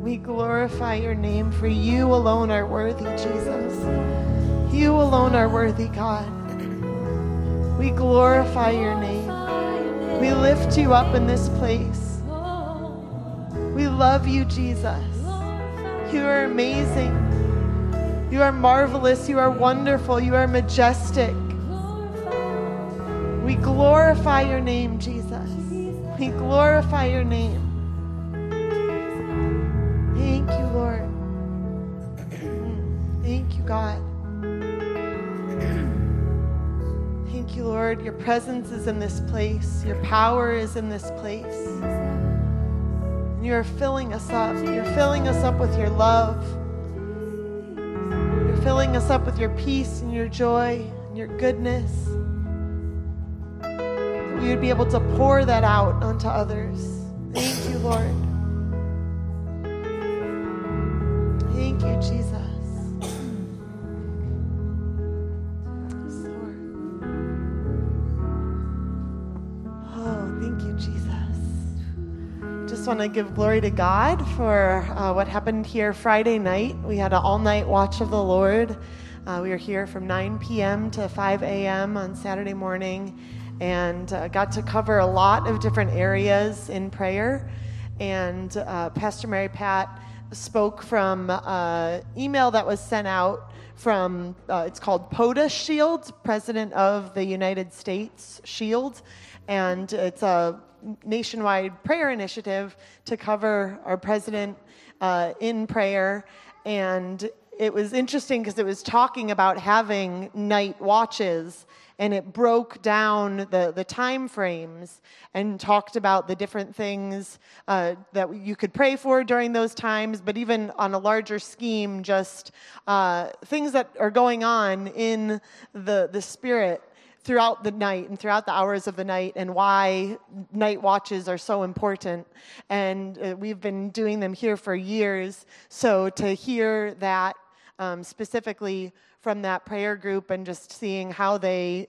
We glorify your name, for you alone are worthy, Jesus. You alone are worthy, God. We glorify your name. We lift you up in this place. We love you, Jesus. You are amazing. You are marvelous. You are wonderful. You are majestic. We glorify your name, Jesus. We glorify your name. Thank you, Lord. Thank you, God. Thank you, Lord. Your presence is in this place. Your power is in this place. And you are filling us up. You're filling us up with your love. You're filling us up with your peace and your joy and your goodness. That we would be able to pour that out onto others. Thank you, Lord. Thank you, Jesus. I want to give glory to God for what happened here Friday night. We had an all-night watch of the Lord. We were here from 9 p.m. to 5 a.m. on Saturday morning and got to cover a lot of different areas in prayer. And Pastor Mary Pat spoke from an email that was sent out from, it's called POTUS Shield, President of the United States Shield. And it's a nationwide prayer initiative to cover our president in prayer. And it was interesting because it was talking about having night watches, and it broke down the time frames and talked about the different things that you could pray for during those times, but even on a larger scheme, just things that are going on in the spirit throughout the night and throughout the hours of the night, and why night watches are so important. And we've been doing them here for years. So to hear that specifically from that prayer group and just seeing how they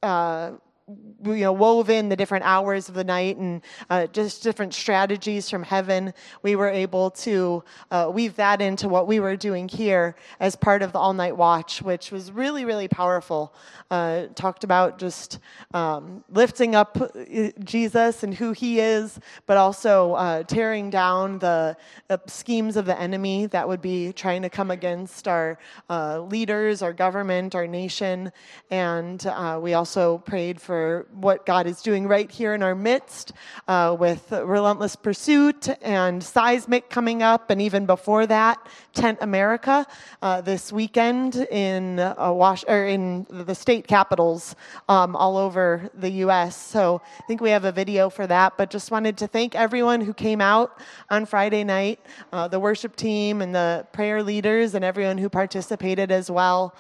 wove in the different hours of the night and just different strategies from heaven, we were able to weave that into what we were doing here as part of the all-night watch, which was really, really powerful. Talked about just lifting up Jesus and who he is, but also tearing down the schemes of the enemy that would be trying to come against our leaders, our government, our nation. And we also prayed for what God is doing right here in our midst with Relentless Pursuit and Seismic coming up, and even before that, Tent America this weekend in the state capitals all over the U.S. So I think we have a video for that, but just wanted to thank everyone who came out on Friday night, the worship team and the prayer leaders and everyone who participated as well.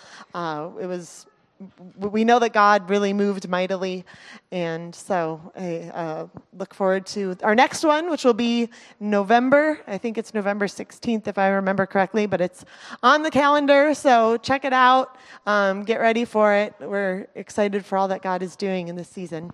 We know that God really moved mightily, and so I look forward to our next one, which will be November. I think it's November 16th, if I remember correctly, but it's on the calendar, so check it out. Get ready for it. We're excited for all that God is doing in this season.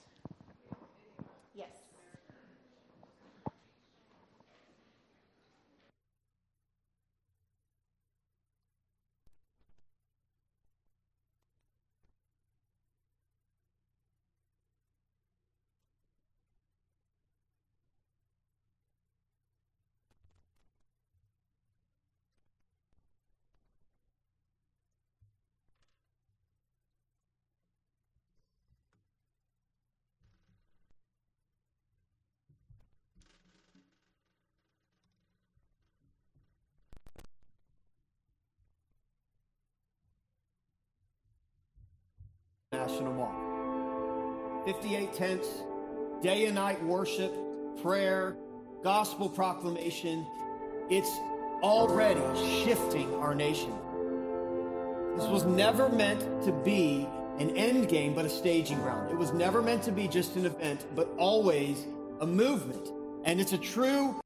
National Mall. 58 tents, day and night worship, prayer, gospel proclamation. It's already shifting our nation. This was never meant to be an end game, but a staging ground. It was never meant to be just an event, but always a movement. And it's a true...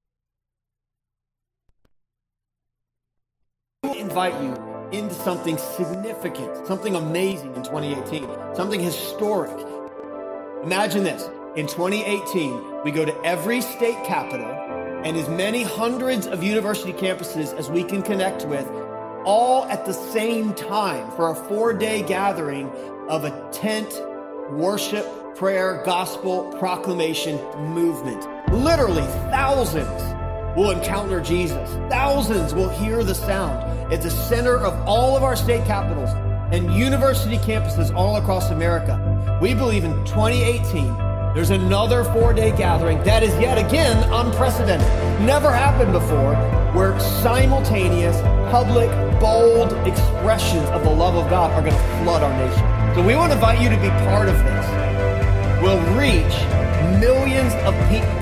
I invite you into something significant, something amazing in 2018, something historic. Imagine this. In 2018, we go to every state capital and as many hundreds of university campuses as we can connect with, all at the same time for a 4-day gathering of a tent, worship, prayer, gospel, proclamation movement. Literally thousands will encounter Jesus. Thousands will hear the sound at the center of all of our state capitals and university campuses all across America. We believe in 2018, there's another 4-day gathering that is yet again unprecedented. Never happened before, where simultaneous, public, bold expressions of the love of God are going to flood our nation. So we want to invite you to be part of this. We'll reach millions of people.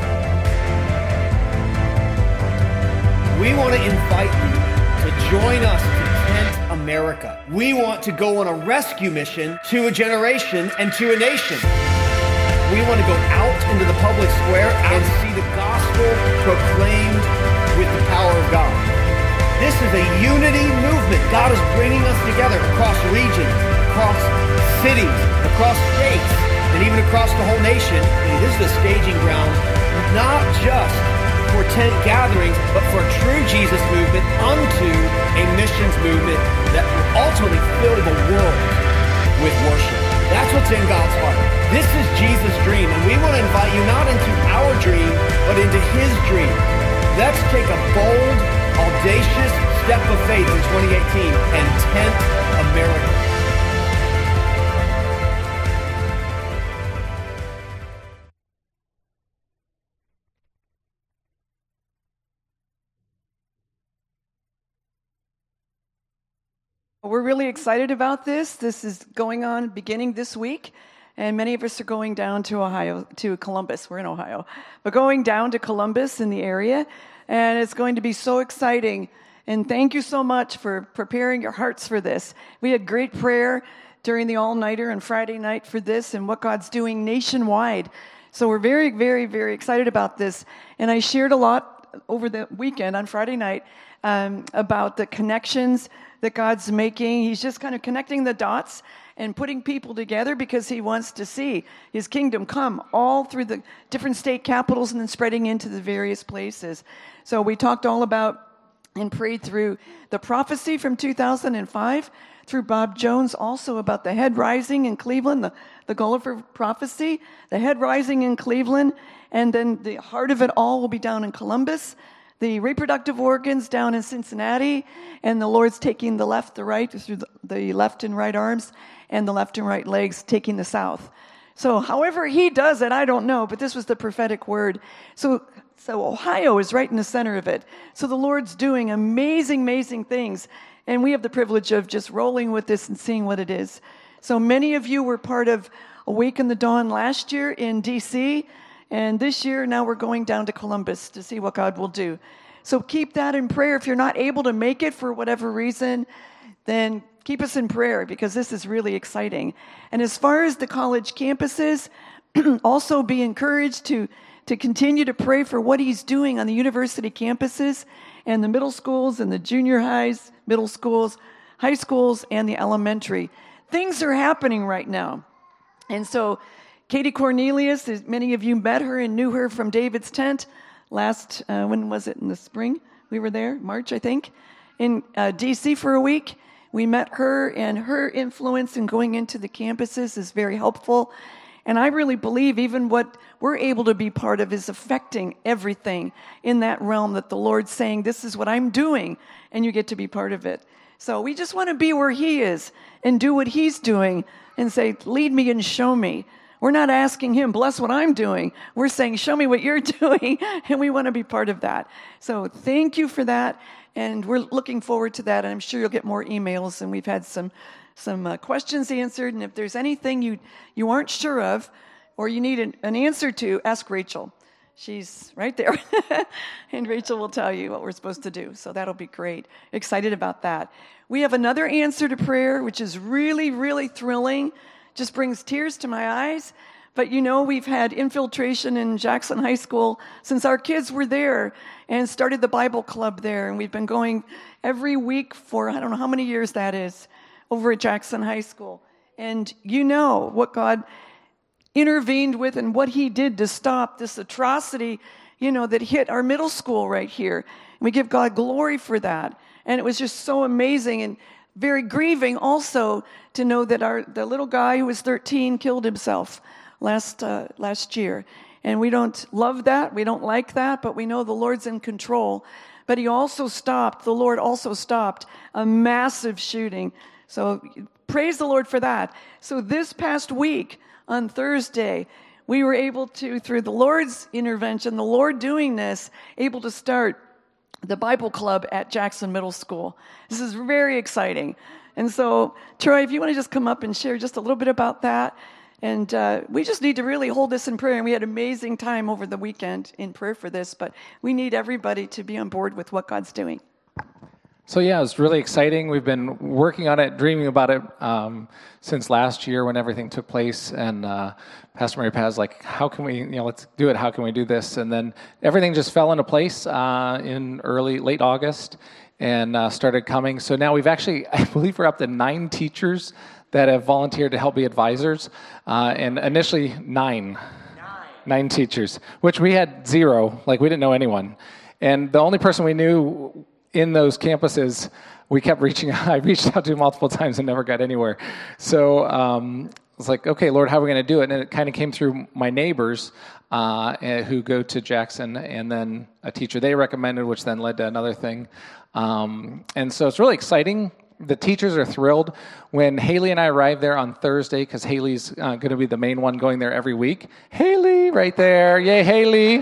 We want to invite you to join us to Tent America. We want to go on a rescue mission to a generation and to a nation. We want to go out into the public square and see the gospel proclaimed with the power of God. This is a unity movement. God is bringing us together across regions, across cities, across states, and even across the whole nation. And this is a staging ground, not just for tent gatherings, but for a true Jesus movement unto a missions movement that will ultimately fill the world with worship. That's what's in God's heart. This is Jesus' dream, and we want to invite you not into our dream, but into his dream. Let's take a bold, audacious step of faith in 2018 and Tent America. We're really excited about this. This is going on beginning this week, and many of us are going down to Ohio, to Columbus. We're in Ohio, but going down to Columbus in the area, and it's going to be so exciting. And thank you so much for preparing your hearts for this. We had great prayer during the all-nighter and Friday night for this and what God's doing nationwide. So we're very, very, very excited about this. And I shared a lot over the weekend on Friday night about the connections that God's making. He's just kind of connecting the dots and putting people together because he wants to see his kingdom come all through the different state capitals and then spreading into the various places. So we talked all about and prayed through the prophecy from 2005 through Bob Jones, also about the head rising in Cleveland, the Gulliver prophecy, the head rising in Cleveland, and then the heart of it all will be down in Columbus, the reproductive organs down in Cincinnati, and the Lord's taking the left, the right, through the left and right arms, and the left and right legs taking the south. So however he does it, I don't know, but this was the prophetic word. So Ohio is right in the center of it. So the Lord's doing amazing, amazing things, and we have the privilege of just rolling with this and seeing what it is. So many of you were part of Awaken the Dawn last year in D.C., and this year, now we're going down to Columbus to see what God will do. So keep that in prayer. If you're not able to make it for whatever reason, then keep us in prayer because this is really exciting. And as far as the college campuses, also be encouraged to continue to pray for what he's doing on the university campuses and the middle schools and the junior highs, middle schools, high schools, and the elementary. Things are happening right now. And so Katie Cornelius, many of you met her and knew her from David's Tent last, when was it, in the spring? We were there, March, I think, in D.C. for a week. We met her, and her influence in going into the campuses is very helpful. And I really believe even what we're able to be part of is affecting everything in that realm that the Lord's saying, this is what I'm doing, and you get to be part of it. So we just want to be where he is and do what he's doing and say, lead me and show me. We're not asking him, bless what I'm doing. We're saying, show me what you're doing, and we want to be part of that. So thank you for that, and we're looking forward to that, and I'm sure you'll get more emails, and we've had some questions answered, and if there's anything you aren't sure of or you need an answer to, ask Rachel. She's right there, and Rachel will tell you what we're supposed to do, so that'll be great. Excited about that. We have another answer to prayer, which is really, really thrilling. Just brings tears to my eyes. But we've had infiltration in Jackson High School since our kids were there and started the Bible club there. And we've been going every week for, I don't know how many years that is, over at Jackson High School. And what God intervened with and what he did to stop this atrocity that hit our middle school right here. And we give God glory for that. And it was just so amazing and very grieving also to know that the little guy who was 13 killed himself last year. And we don't love that. We don't like that, but we know the Lord's in control. But the Lord also stopped a massive shooting. So praise the Lord for that. So this past week on Thursday, we were able to, through the Lord's intervention, the Lord doing this, able to start the Bible Club at Jackson Middle School. This is very exciting. And so, Troy, if you want to just come up and share just a little bit about that. And we just need to really hold this in prayer. And we had an amazing time over the weekend in prayer for this, but we need everybody to be on board with what God's doing. So yeah, it's really exciting. We've been working on it, dreaming about it since last year when everything took place. And Pastor Mary Paz like, how can we, let's do it. How can we do this? And then everything just fell into place in late August and started coming. So now we've actually, I believe we're up to 9 teachers that have volunteered to help be advisors, and initially 9 teachers, which we had 0, like we didn't know anyone. And the only person we knew in those campuses, we kept reaching out. I reached out to multiple times and never got anywhere. So I was like, okay, Lord, how are we going to do it? And it kind of came through my neighbors who go to Jackson, and then a teacher they recommended, which then led to another thing. And so it's really exciting. The teachers are thrilled. When Haley and I arrived there on Thursday, because Haley's going to be the main one going there every week. Haley, right there. Yay, Haley.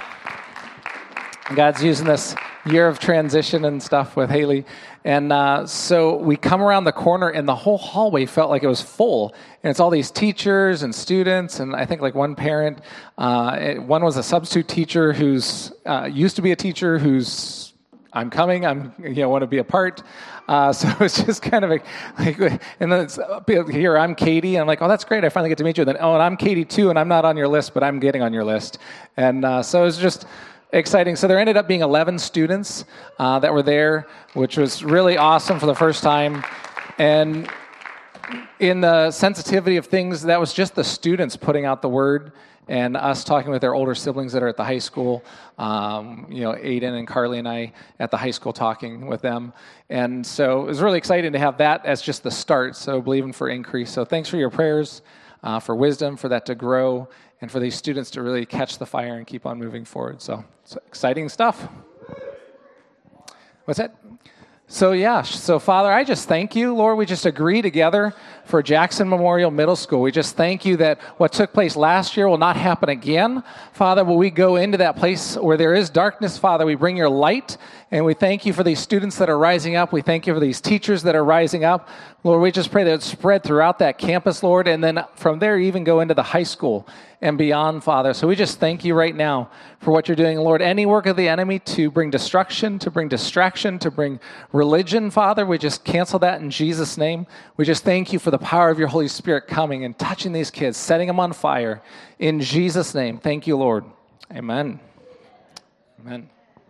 God's using this year of transition and stuff with Haley. And so we come around the corner, and the whole hallway felt like it was full. And it's all these teachers and students, and I think like one parent. One was a substitute teacher who's used to be a teacher who's I'm coming, want to be a part. So it's just kind of like, and then here, I'm Katie, and I'm like, oh, that's great, I finally get to meet you. And then, and I'm Katie too, and I'm not on your list, but I'm getting on your list. And so it was just exciting. So there ended up being 11 students that were there, which was really awesome for the first time. And in the sensitivity of things, that was just the students putting out the word, and us talking with their older siblings that are at the high school, Aiden and Carly and I at the high school talking with them. And so it was really exciting to have that as just the start, so believing for increase. So thanks for your prayers, for wisdom, for that to grow, and for these students to really catch the fire and keep on moving forward. So it's exciting stuff. What's that? So Father, I just thank you, Lord. We just agree together for Jackson Memorial Middle School. We just thank you that what took place last year will not happen again. Father, will we go into that place where there is darkness, Father, we bring your light, and we thank you for these students that are rising up. We thank you for these teachers that are rising up. Lord, we just pray that it spread throughout that campus, Lord, and then from there even go into the high school and beyond, Father. So we just thank you right now for what you're doing, Lord. Any work of the enemy to bring destruction, to bring distraction, to bring religion, Father, we just cancel that in Jesus' name. We just thank you for the power of your Holy Spirit coming and touching these kids, setting them on fire. In Jesus' name, thank you, Lord. Amen. Amen.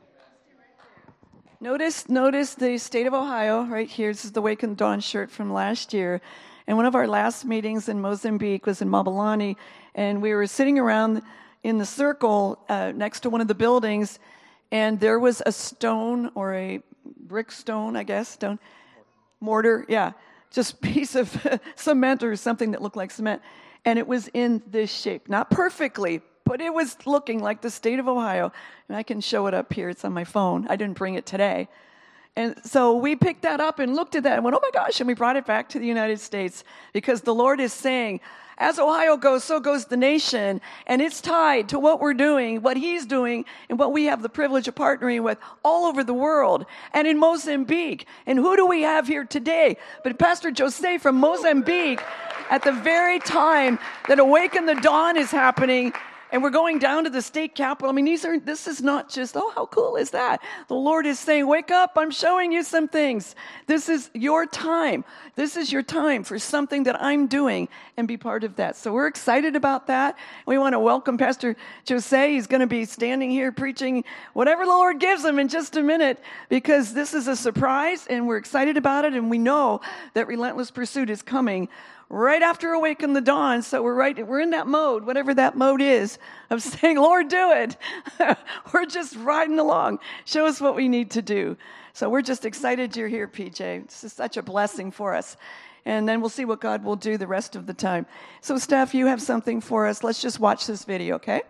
Notice the state of Ohio right here. This is the Wake and Dawn shirt from last year. And one of our last meetings in Mozambique was in Mabalani, and we were sitting around in the circle next to one of the buildings, and there was a stone or a brick stone, I guess, mortar, yeah, just piece of cement or something that looked like cement. And it was in this shape, not perfectly, but it was looking like the state of Ohio. And I can show it up here. It's on my phone. I didn't bring it today. And so we picked that up and looked at that and went, oh my gosh, and we brought it back to the United States because the Lord is saying, as Ohio goes, so goes the nation, and it's tied to what we're doing, what he's doing, and what we have the privilege of partnering with all over the world and in Mozambique. And who do we have here today? But Pastor Jose from Mozambique at the very time that Awaken the Dawn is happening, and we're going down to the state capitol. I mean, this is not just, oh, how cool is that? The Lord is saying, wake up, I'm showing you some things. This is your time. This is your time for something that I'm doing, and be part of that. So we're excited about that. We want to welcome Pastor Jose. He's going to be standing here preaching whatever the Lord gives him in just a minute, because this is a surprise, and we're excited about it, and we know that Relentless Pursuit is coming right after Awaken the Dawn. So we're in that mode, whatever that mode is, of saying, Lord, do it. We're just riding along. Show us what we need to do. So we're just excited you're here, PJ. This is such a blessing for us. And then we'll see what God will do the rest of the time. So, Steph, you have something for us. Let's just watch this video, okay?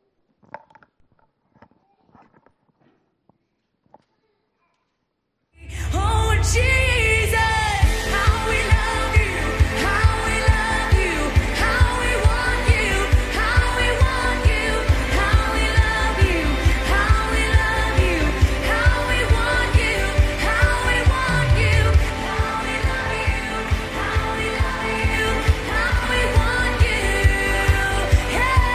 Oh, Jesus, how we love you, how we love you, how we want you, how we want you, how we love you, how we love you, how we want you, how we want you, how we love you, how we love you, how we want you,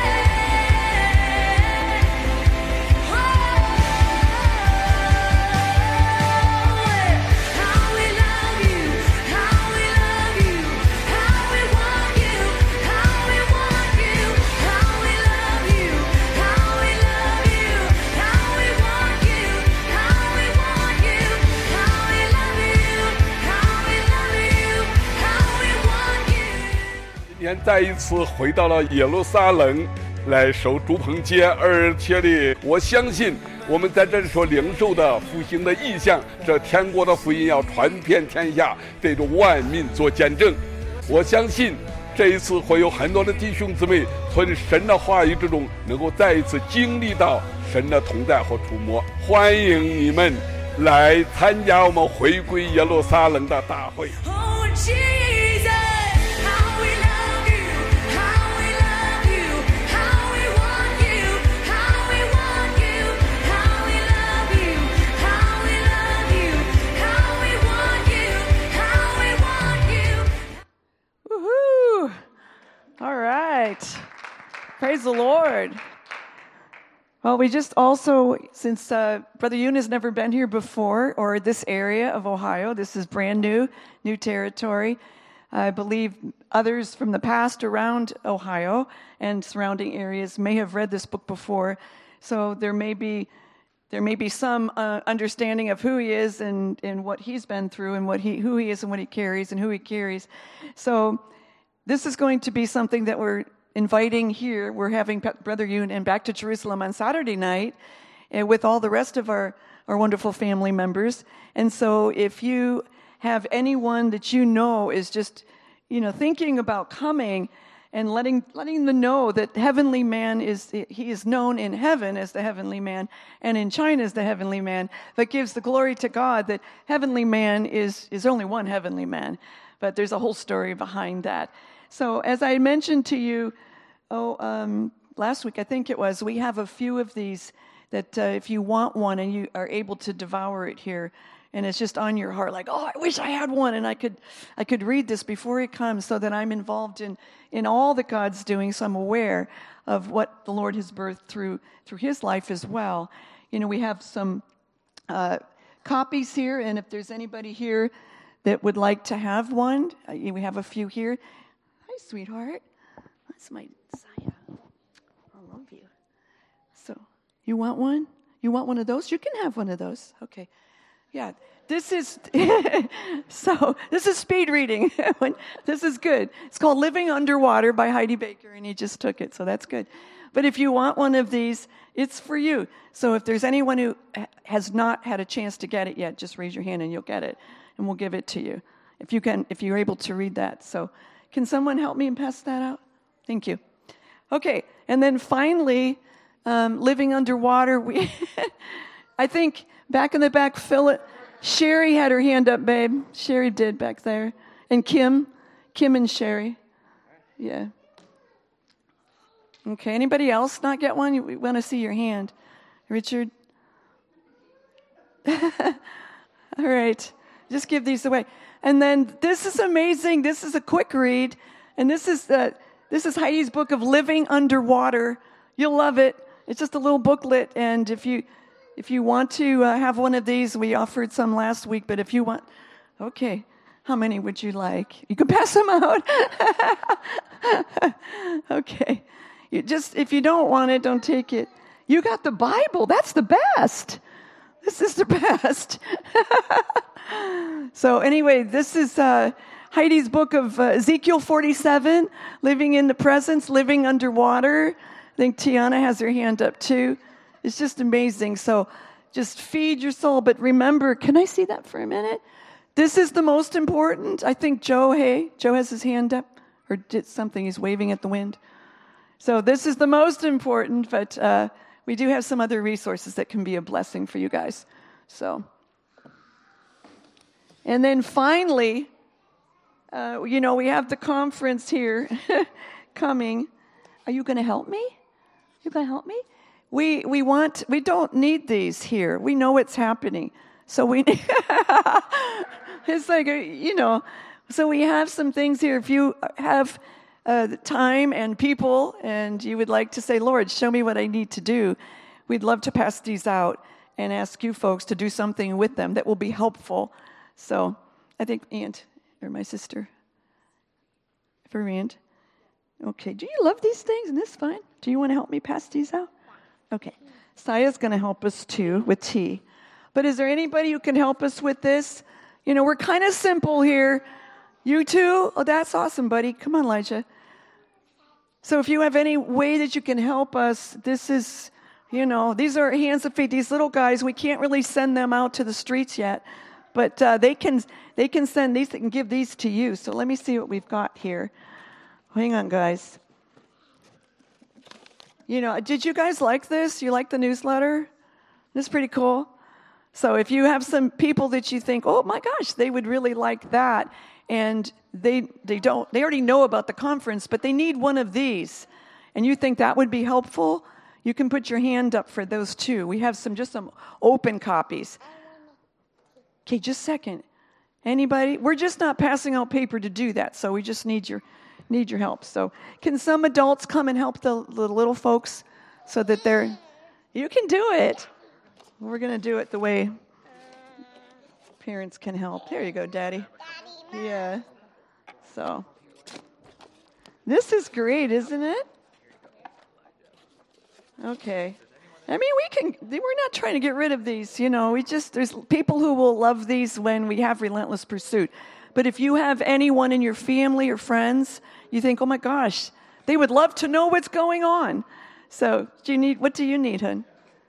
今天再一次回到了耶路撒冷来守住棚节，而且呢，我相信我们在这里所领受的复兴的意象，这天国的福音要传遍天下，对着万民做见证。我相信这一次会有很多的弟兄姊妹从神的话语之中，能够再一次经历到神的同在和触摸。欢迎你们来参加我们回归耶路撒冷的大会。 Oh, Jesus, how we love you, how we love you, how we want you, how we want you, how we love you, how we love you, how we want you, how we want you. Woohoo! All right. Praise the Lord. Well, we just also, since Brother Yoon has never been here before, or this area of Ohio, this is brand new territory. I believe others from the past around Ohio and surrounding areas may have read this book before, so there may be some understanding of who he is and what he's been through and who he is and what he carries and who he carries. So this is going to be something that we're inviting here. We're having Brother Yoon and Back to Jerusalem on Saturday night with all the rest of our wonderful family members. And so if you have anyone that you know is just, thinking about coming and letting them know that heavenly man he is known in heaven as the heavenly man and in China as the heavenly man, that gives the glory to God that heavenly man is only one heavenly man, but there's a whole story behind that. So as I mentioned to you, last week I think it was, we have a few of these that if you want one and you are able to devour it here, and it's just on your heart, like, oh, I wish I had one and I could read this before it comes, so that I'm involved in all that God's doing, so I'm aware of what the Lord has birthed through his life as well. We have some copies here, and if there's anybody here that would like to have one, we have a few here. Hi, sweetheart. That's my Saya. I love you. So, you want one? You want one of those? You can have one of those. Okay. Yeah, this is this is speed reading. This is good. It's called Living Underwater by Heidi Baker, and he just took it, so that's good. But if you want one of these, it's for you. So if there's anyone who has not had a chance to get it yet, just raise your hand and you'll get it, and we'll give it to you if you're able to read that. So can someone help me and pass that out? Thank you. Okay, and then finally, Living Underwater. I think back in the back, Sherry had her hand up, babe. Sherry did back there. And Kim and Sherry. Yeah. Okay, anybody else not get one? We want to see your hand. Richard? All right, just give these away. And then this is amazing. This is a quick read. And this is Heidi's book of Living Underwater. You'll love it. It's just a little booklet, and if you want to have one of these, we offered some last week, but if you want, okay, how many would you like? You can pass them out. Okay. If you don't want it, don't take it. You got the Bible. That's the best. This is the best. So anyway, this is Heidi's book of Ezekiel 47, living in the presence, living underwater. I think Tiana has her hand up too. It's just amazing. So just feed your soul. But remember, can I see that for a minute? This is the most important. I think Joe has his hand up or did something. He's waving at the wind. So this is the most important, but we do have some other resources that can be a blessing for you guys. So, and then finally, we have the conference here coming. Are you going to help me? You going to help me? We don't need these here. We know what's happening. So we, it's like, so we have some things here. If you have time and people and you would like to say, Lord, show me what I need to do, we'd love to pass these out and ask you folks to do something with them that will be helpful. So I think Aunt or my sister, for Aunt. Okay, do you love these things? Isn't this fun? Do you want to help me pass these out? Okay, Saya's going to help us too with tea. But is there anybody who can help us with this? We're kind of simple here. You too? Oh, that's awesome, buddy. Come on, Elijah. So if you have any way that you can help us, this is, these are hands and feet. These little guys, we can't really send them out to the streets yet, but they can send these. They can give these to you. So let me see what we've got here. Hang on, guys. Did you guys like this? You like the newsletter? This is pretty cool. So if you have some people that you think, oh my gosh, they would really like that, and they already know about the conference, but they need one of these, and you think that would be helpful, you can put your hand up for those too. We have some open copies. Okay, just a second. Anybody? We're just not passing out paper to do that, so we just need your help. So can some adults come and help the little folks so that you can do it. We're going to do it the way parents can help. There you go, Daddy. Yeah. So this is great, isn't it? Okay. I mean, we're not trying to get rid of these, there's people who will love these when we have Relentless Pursuit. But if you have anyone in your family or friends, you think, oh my gosh, they would love to know what's going on. So what do you need, hon?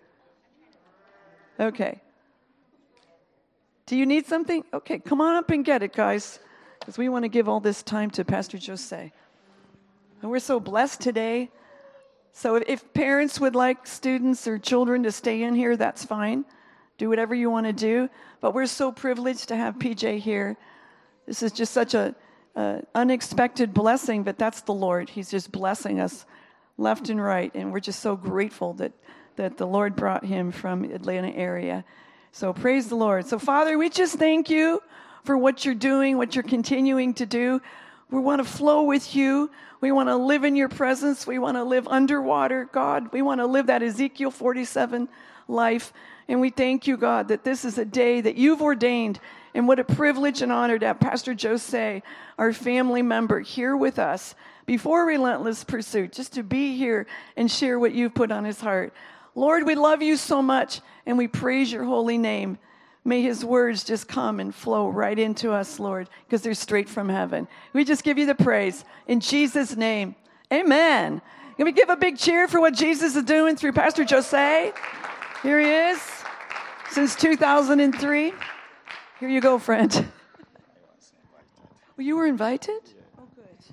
Okay. Do you need something? Okay, come on up and get it, guys, because we want to give all this time to Pastor Jose. And we're so blessed today. So if parents would like students or children to stay in here, that's fine. Do whatever you want to do. But we're so privileged to have PJ here. This is just such a unexpected blessing, but that's the Lord. He's just blessing us left and right, and we're just so grateful that the Lord brought him from Atlanta area. So praise the Lord. So Father, we just thank you for what you're doing, what you're continuing to do. We want to flow with you. We want to live in your presence. We want to live underwater, God. We want to live that Ezekiel 47 life. And we thank you, God, that this is a day that you've ordained. And what a privilege and honor to have Pastor Jose, our family member, here with us before Relentless Pursuit, just to be here and share what you've put on his heart. Lord, we love you so much, and we praise your holy name. May his words just come and flow right into us, Lord, because they're straight from heaven. We just give you the praise. In Jesus' name, amen. Can we give a big cheer for what Jesus is doing through Pastor Jose? Here he is, since 2003. Here you go, friend. Well, you were invited? Oh,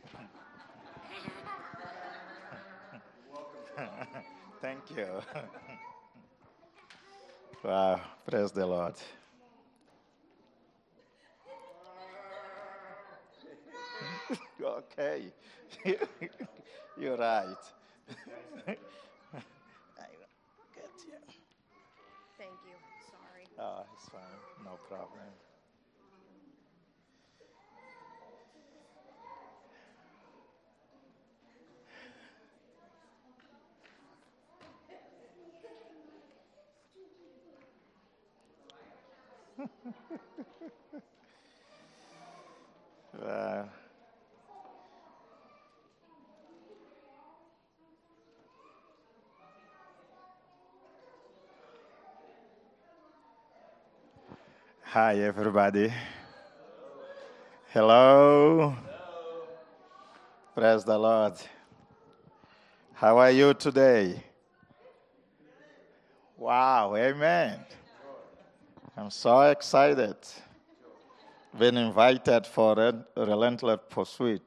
good. Thank you. Wow, praise the Lord. Okay, you're right. Thank you. Sorry. Oh, it's fine, no problem. Hi, everybody. Hello. Praise the Lord. How are you today? Wow, amen. I'm so excited. Been invited for a relentless pursuit.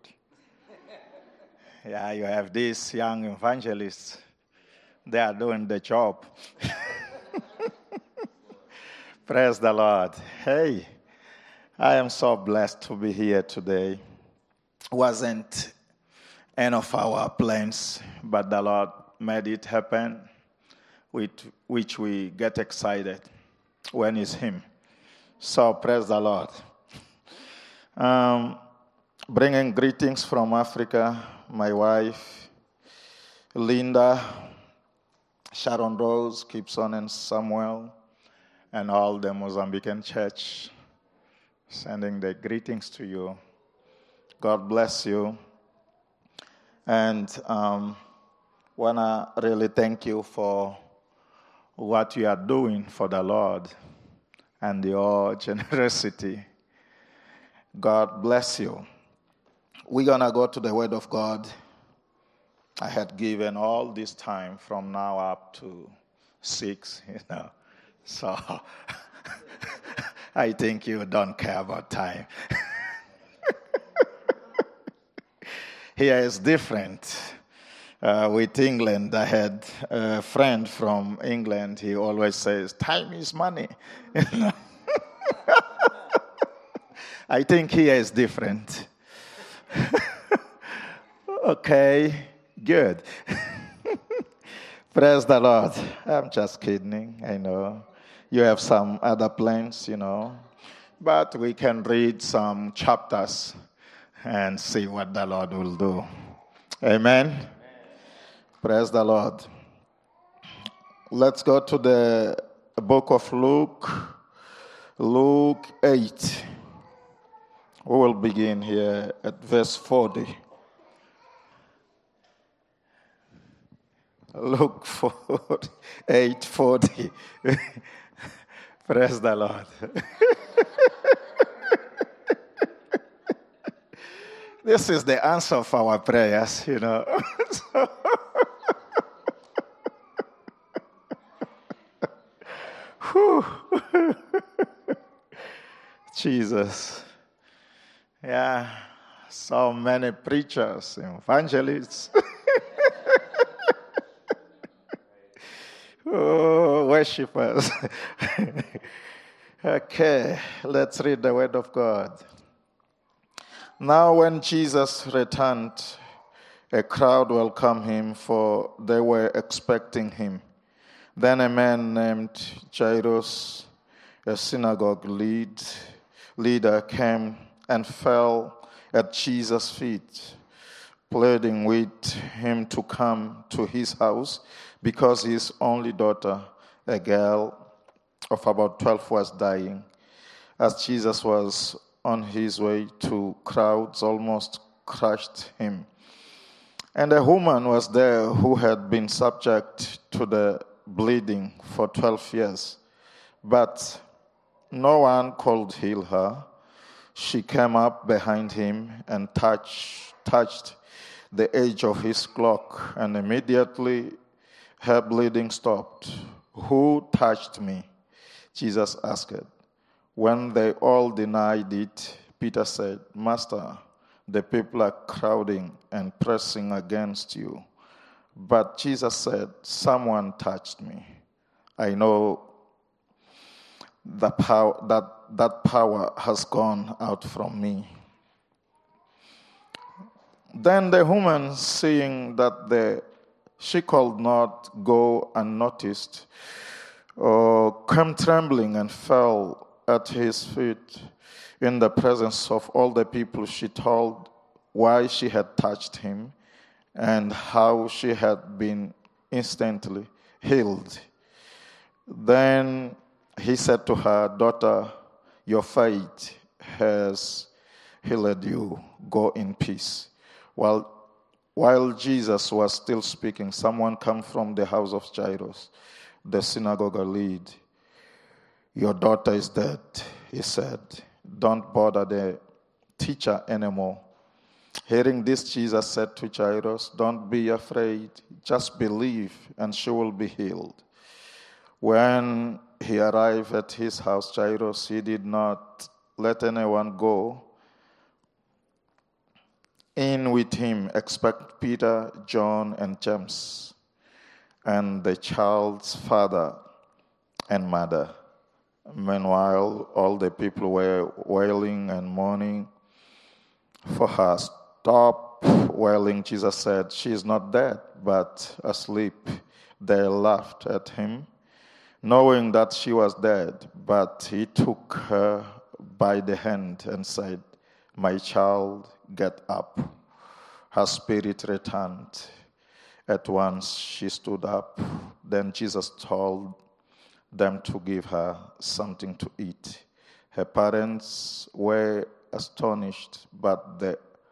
Yeah, you have these young evangelists. They are doing the job. Praise the Lord. Hey, I am so blessed to be here today. Wasn't any of our plans, but the Lord made it happen, with which we get excited when it's Him. So praise the Lord. Bringing greetings from Africa, my wife, Linda, Sharon Rose, Gibson, and Samuel, and all the Mozambican church, sending the greetings to you. God bless you. And want to really thank you for what you are doing for the Lord and your generosity. God bless you. We're going to go to the Word of God. I had given all this time from now up to 6, So I think you don't care about time. Here is different. With England, I had a friend from England. He always says, time is money. I think here is different. Okay, good. Praise the Lord. I'm just kidding, I know. You have some other plans, But we can read some chapters and see what the Lord will do. Amen. Praise the Lord. Let's go to the book of Luke. Luke 8. We will begin here at verse 40. Luke 8:40. Praise the Lord. This is the answer for our prayers, Jesus. Yeah, so many preachers, evangelists, worshippers. Okay, let's read the Word of God. Now when Jesus returned, a crowd welcomed him, for they were expecting him. Then a man named Jairus, a synagogue leader, came and fell at Jesus' feet, pleading with him to come to his house because his only daughter, a girl of about 12, was dying. As Jesus was on his way to, crowds almost crushed him. And a woman was there who had been subject to the bleeding for 12 years, but no one could heal her. She came up behind him and touched the edge of his cloak, and immediately her bleeding stopped. Who touched me? Jesus asked. When they all denied it, Peter said, Master, the people are crowding and pressing against you. But Jesus said, someone touched me. I know that power has gone out from me. Then the woman, seeing that she could not go unnoticed, came trembling and fell at his feet. In the presence of all the people, she told why she had touched him and how she had been instantly healed. Then he said to her, Daughter, your faith has healed you. Go in peace. While Jesus was still speaking, someone came from the house of Jairus, the synagogue leader. Your daughter is dead, he said. Don't bother the teacher anymore. Hearing this, Jesus said to Jairus, "Don't be afraid, just believe, and she will be healed." When he arrived at his house, Jairus, he did not let anyone go in with him except Peter, John, and James, and the child's father and mother. Meanwhile, all the people were wailing and mourning for her. "Stop wailing," Jesus said. "She is not dead, but asleep." They laughed at him, knowing that she was dead. But he took her by the hand and said, "My child, get up." Her spirit returned. At once she stood up. Then Jesus told them to give her something to eat. Her parents were astonished, but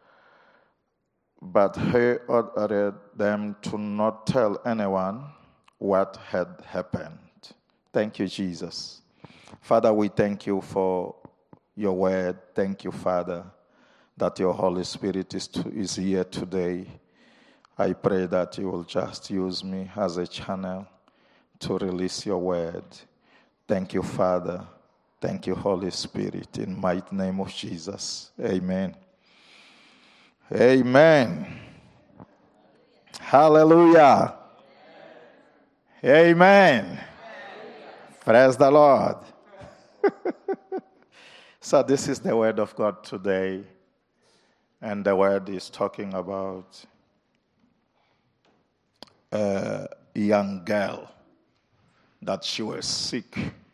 he ordered them to not tell anyone what had happened. Thank you, Jesus. Father, we thank you for your word. Thank you, Father, that your Holy Spirit is here today. I pray that you will just use me as a channel to release your word. Thank you, Father. Thank you, Holy Spirit. In the mighty name of Jesus. Amen. Amen. Hallelujah. Amen. Praise the Lord. So this is the word of God today. And the word is talking about a young girl that she was sick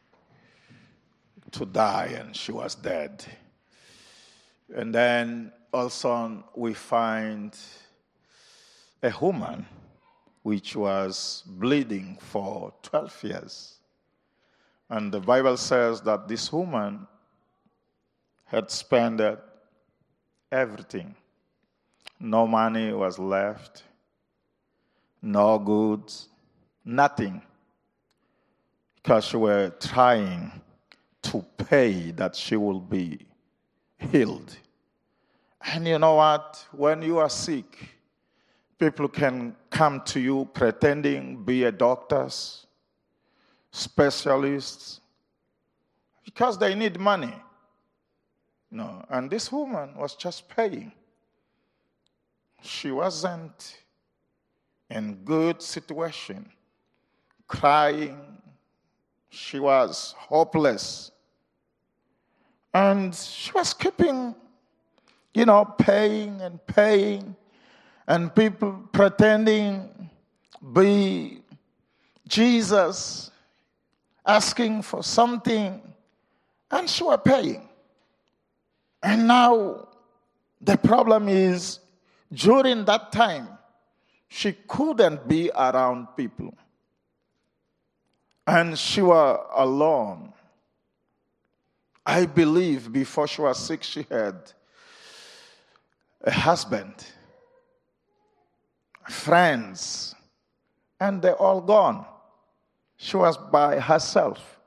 to die and she was dead. And then also we find a woman which was bleeding for 12 years. And the Bible says that this woman had spent everything. No money was left, no goods, nothing. Because she were trying to pay that she will be healed. And you know what? When you are sick, people can come to you pretending be a doctors, specialists, because they need money. No, and this woman was just paying. She wasn't in good situation, crying. She was hopeless. And she was keeping, paying and paying, and people pretending be Jesus, asking for something, and she was paying. And now the problem is, during that time, she couldn't be around people. And she was alone. I believe before she was sick, she had a husband, friends, and they're all gone. She was by herself.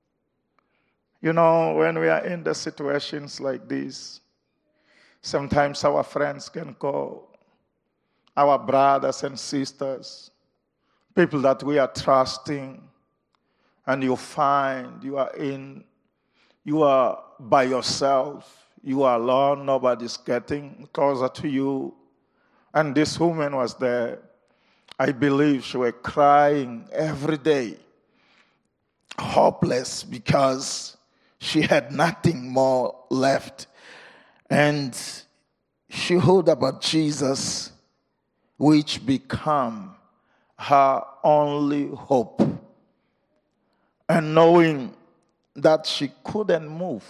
When we are in the situations like this, sometimes our friends can go, our brothers and sisters, people that we are trusting, and you find you are by yourself, you are alone, nobody's getting closer to you. And this woman was there. I believe she was crying every day, hopeless because she had nothing more left. And she heard about Jesus, which became her only hope. And knowing that she couldn't move,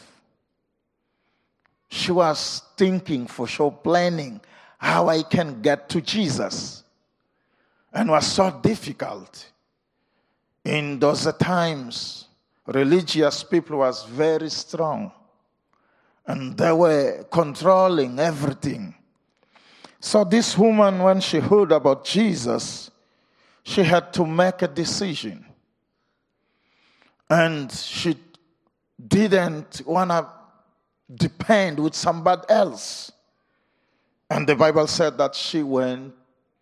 she was thinking for sure, planning how I can get to Jesus. And it was so difficult. In those times, religious people was very strong. And they were controlling everything. So this woman, when she heard about Jesus, she had to make a decision. And she didn't want to depend with somebody else. And the Bible said that she went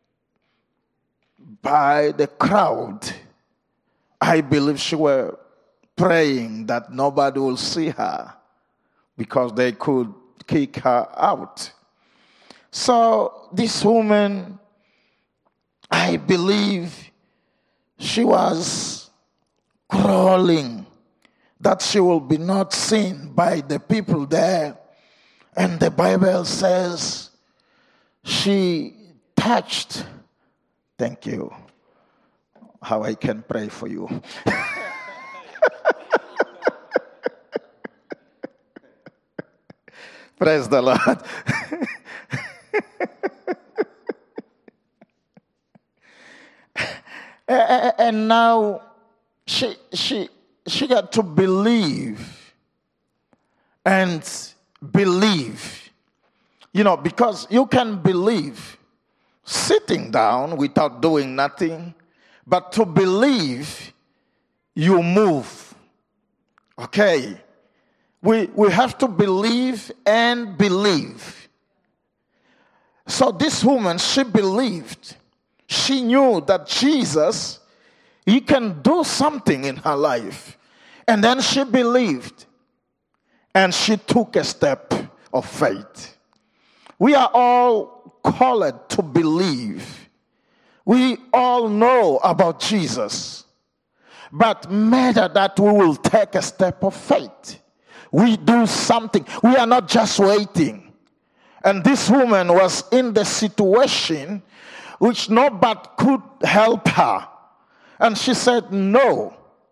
by the crowd. I believe she were praying that nobody will see her because they could kick her out. So this woman, I believe she was crawling that she will be not seen by the people there. And the Bible says she touched. Thank you. How I can pray for you. Praise the Lord. And now she got to believe and believe. You know, because you can believe sitting down without doing nothing, but to believe, you move. Okay? We have to believe and believe. So this woman, she believed. She knew that Jesus, he can do something in her life. And then she believed. And she took a step of faith. We are all called to believe. We all know about Jesus. But matter that we will take a step of faith. We do something. We are not just waiting. And this woman was in the situation which nobody could help her. And she said, no,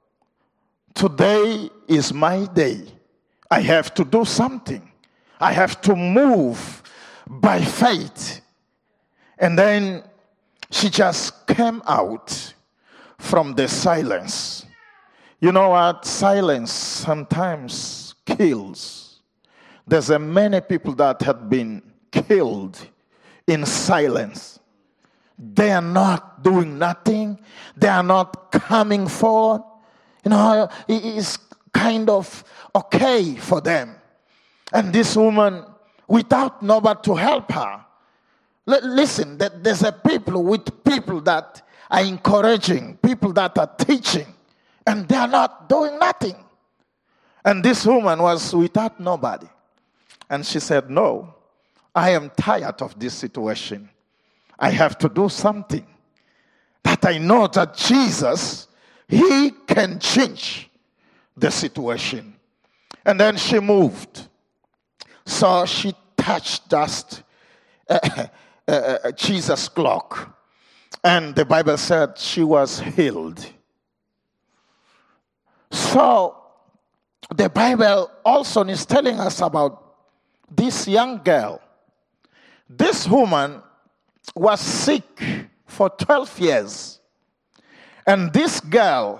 today is my day. I have to do something. I have to move by faith. And then she just came out from the silence. You know what? Silence sometimes kills. There's many people that have been killed in silence. They are not doing nothing. They are not coming forward. You know, it is kind of okay for them. And this woman, without nobody to help her, listen, there's a people with people that are encouraging, people that are teaching, and they are not doing nothing. And this woman was without nobody. And she said, no, I am tired of this situation. I have to do something. That I know that Jesus, he can change the situation. And then she moved. So she touched just Jesus' cloak. And the Bible said she was healed. So the Bible also is telling us about this young girl. This woman was sick for 12 years. And this girl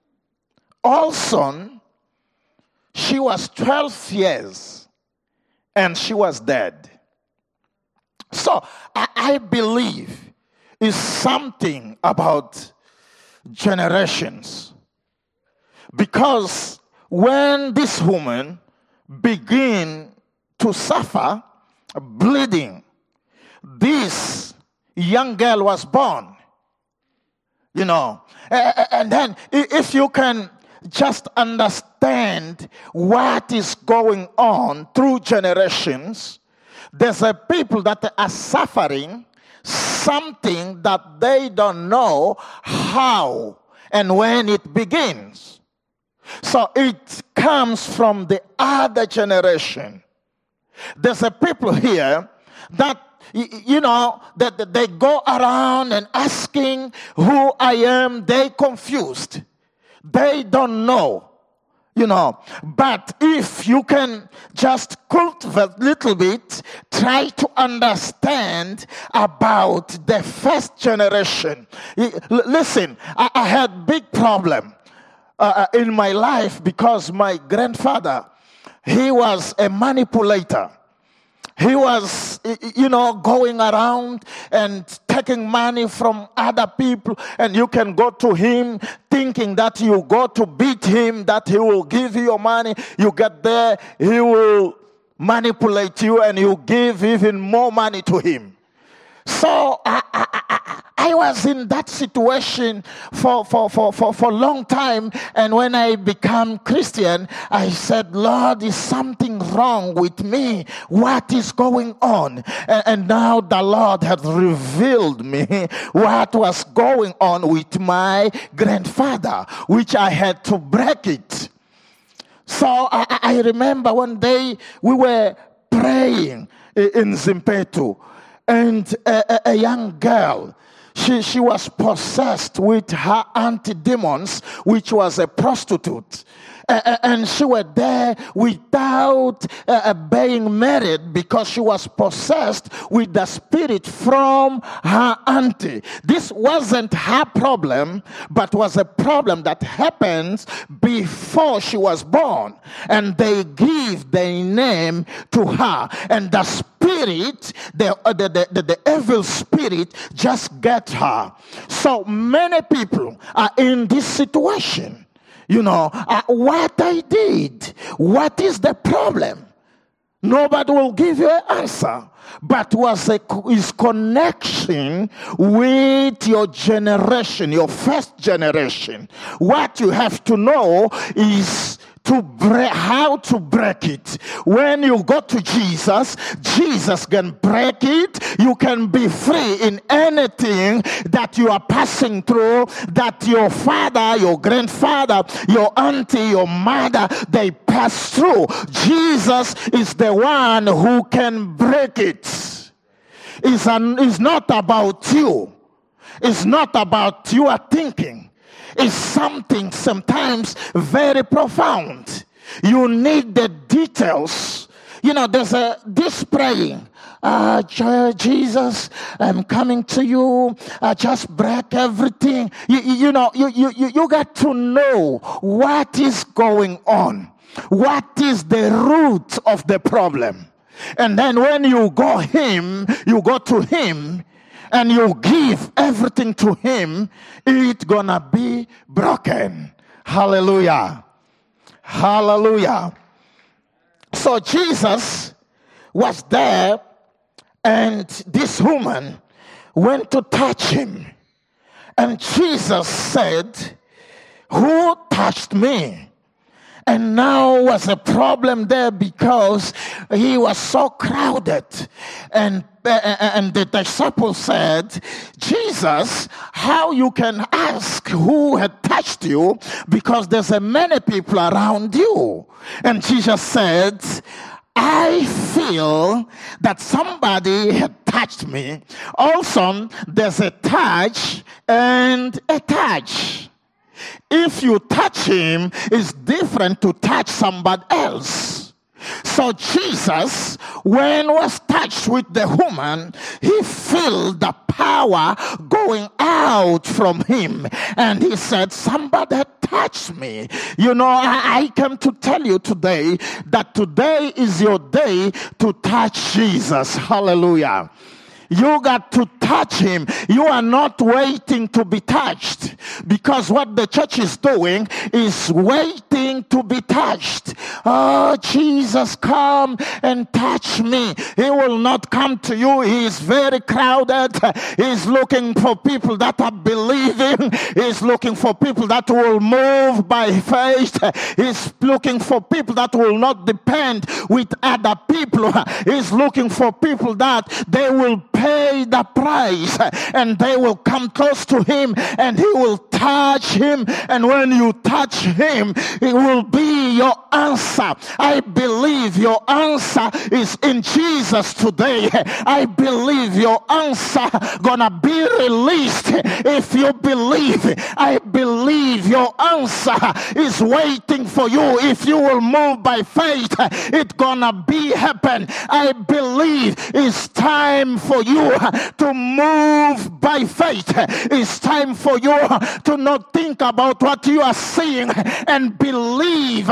also, she was 12 years and she was dead. So I believe it's something about generations. Because when this woman began to suffer bleeding, this young girl was born. You know, and then if you can just understand what is going on through generations, there's a people that are suffering something that they don't know how and when it begins. So it comes from the other generation. There's a people here that, you know, that they go around and asking who I am. They confused. They don't know, you know. But if you can just cultivate a little bit, try to understand about the first generation. Listen, I had big problem in my life because my grandfather, he was a manipulator. He was, you know, going around and taking money from other people, and you can go to him thinking that you go to beat him, that he will give you your money. You get there, he will manipulate you and you give even more money to him. So I was in that situation for a long time, and when I became Christian, I said, Lord, is something wrong with me? What is going on? And now the Lord has revealed me what was going on with my grandfather, which I had to break it. So I remember one day we were praying in Zimpeto, and a young girl, she was possessed with her anti-demons, which was a prostitute. And she was there without being married because she was possessed with the spirit from her auntie. This wasn't her problem, but was a problem that happened before she was born. And they give their name to her. And the spirit, the evil spirit just get her. So many people are in this situation. You know, what I did, what is the problem? Nobody will give you an answer. But is connection with your generation, your first generation. What you have to know is how to break it. When you go to Jesus, Jesus can break it. You can be free in anything that you are passing through, that your father, your grandfather, your auntie, your mother, they pass through. Jesus is the one who can break it. It's not about you. It's not about your thinking. Is something sometimes very profound. You need the details. You know, there's this praying. Jesus, I'm coming to you. Just break everything. You got to know what is going on. What is the root of the problem? And then when you go to him, and you give everything to him, it's gonna be broken. Hallelujah. Hallelujah. So Jesus was there, and this woman went to touch him. And Jesus said, who touched me? And now was a problem there because he was so crowded. And the disciples said, Jesus, how you can ask who had touched you because there's many people around you. And Jesus said, I feel that somebody had touched me. Also, there's a touch and a touch. If you touch him, it's different to touch somebody else. So Jesus, when was touched with the woman, he felt the power going out from him. And he said, somebody touched me. You know, I came to tell you today that today is your day to touch Jesus. Hallelujah. You got to touch him. You are not waiting to be touched, because what the church is doing is waiting to be touched. Oh, Jesus, come and touch me. He will not come to you. He is very crowded. He's looking for people that are believing. He's looking for people that will move by faith. He's looking for people that will not depend with other people. He's looking for people that they will pay the price and they will come close to him and he will touch him. And when you touch him, it will be your answer. I believe your answer is in Jesus today. I believe your answer gonna be released if you believe. I believe your answer is waiting for you. If you will move by faith, it's gonna be happen. I believe it's time for you to move by faith. It's time for you to not think about what you are seeing and believe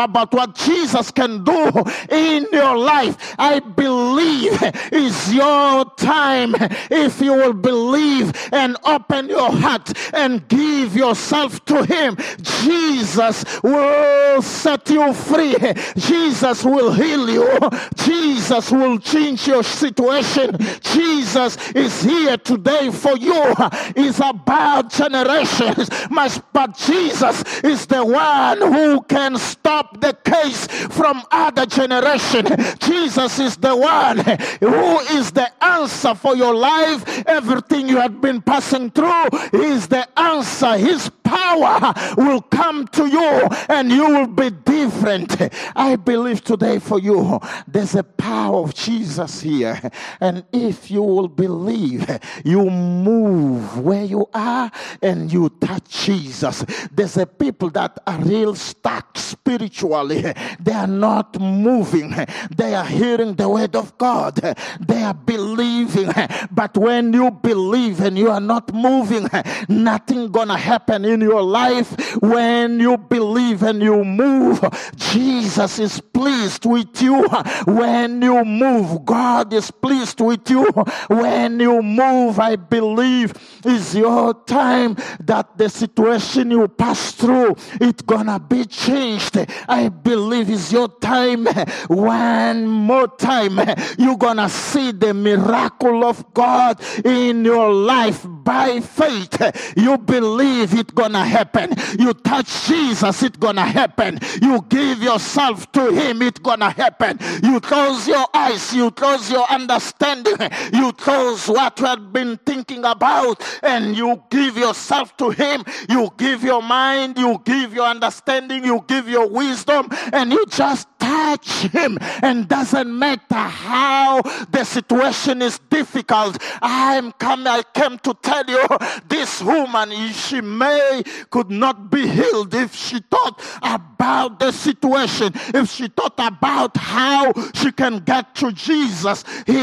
about what Jesus can do in your life. I believe it's your time. If you will believe and open your heart and give yourself to him, Jesus will set you free. Jesus will heal you. Jesus will change your situation. Jesus is here today for you. It's about generations. But Jesus is the one who can stop the case from other generations. Jesus is the one who is the answer for your life. Everything you have been passing through is the answer. His power will come to you and you will be different. I believe today for you, there's a power of Jesus here. And if you will believe, you move where you are and you touch Jesus. There's a people that are real stuck spiritually. They are not moving. They are hearing the word of God. They are believing. But when you believe and you are not moving, nothing gonna happen in your life. When you believe and you move, Jesus is pleased with you. When you move, God is pleased with you. When you move, I believe is your time that the situation you pass through, it's gonna be changed. I believe is your time. One more time, you're gonna see the miracle of God in your life by faith. You believe it's gonna happen. You touch Jesus, it's gonna happen. You give yourself to him, it's gonna happen. You close your eyes, you close your understanding, you close what you have been thinking about, and you give yourself to him. You give your mind, you give your understanding, you give your wisdom, and you just touch him. And doesn't matter how the situation is difficult. I came to tell you, this woman, she could not be healed if she thought about the situation, if she thought about how she can get to Jesus.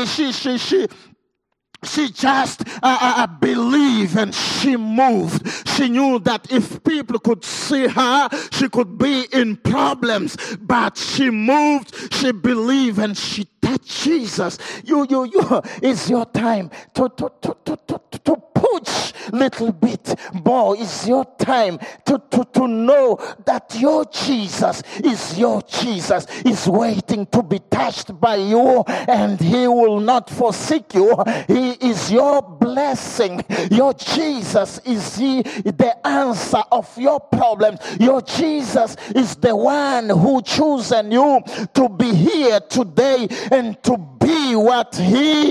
She just believed and she moved. She knew that if people could see her, she could be in problems. But she moved, she believed, and she touched Jesus. It's your time to push little bit more. It's your time to know that your Jesus is your Jesus, is waiting to be touched by you, and he will not forsake you. He is your blessing. Your Jesus is the answer of your problems. Your Jesus is the one who chosen you to be here today and to be what he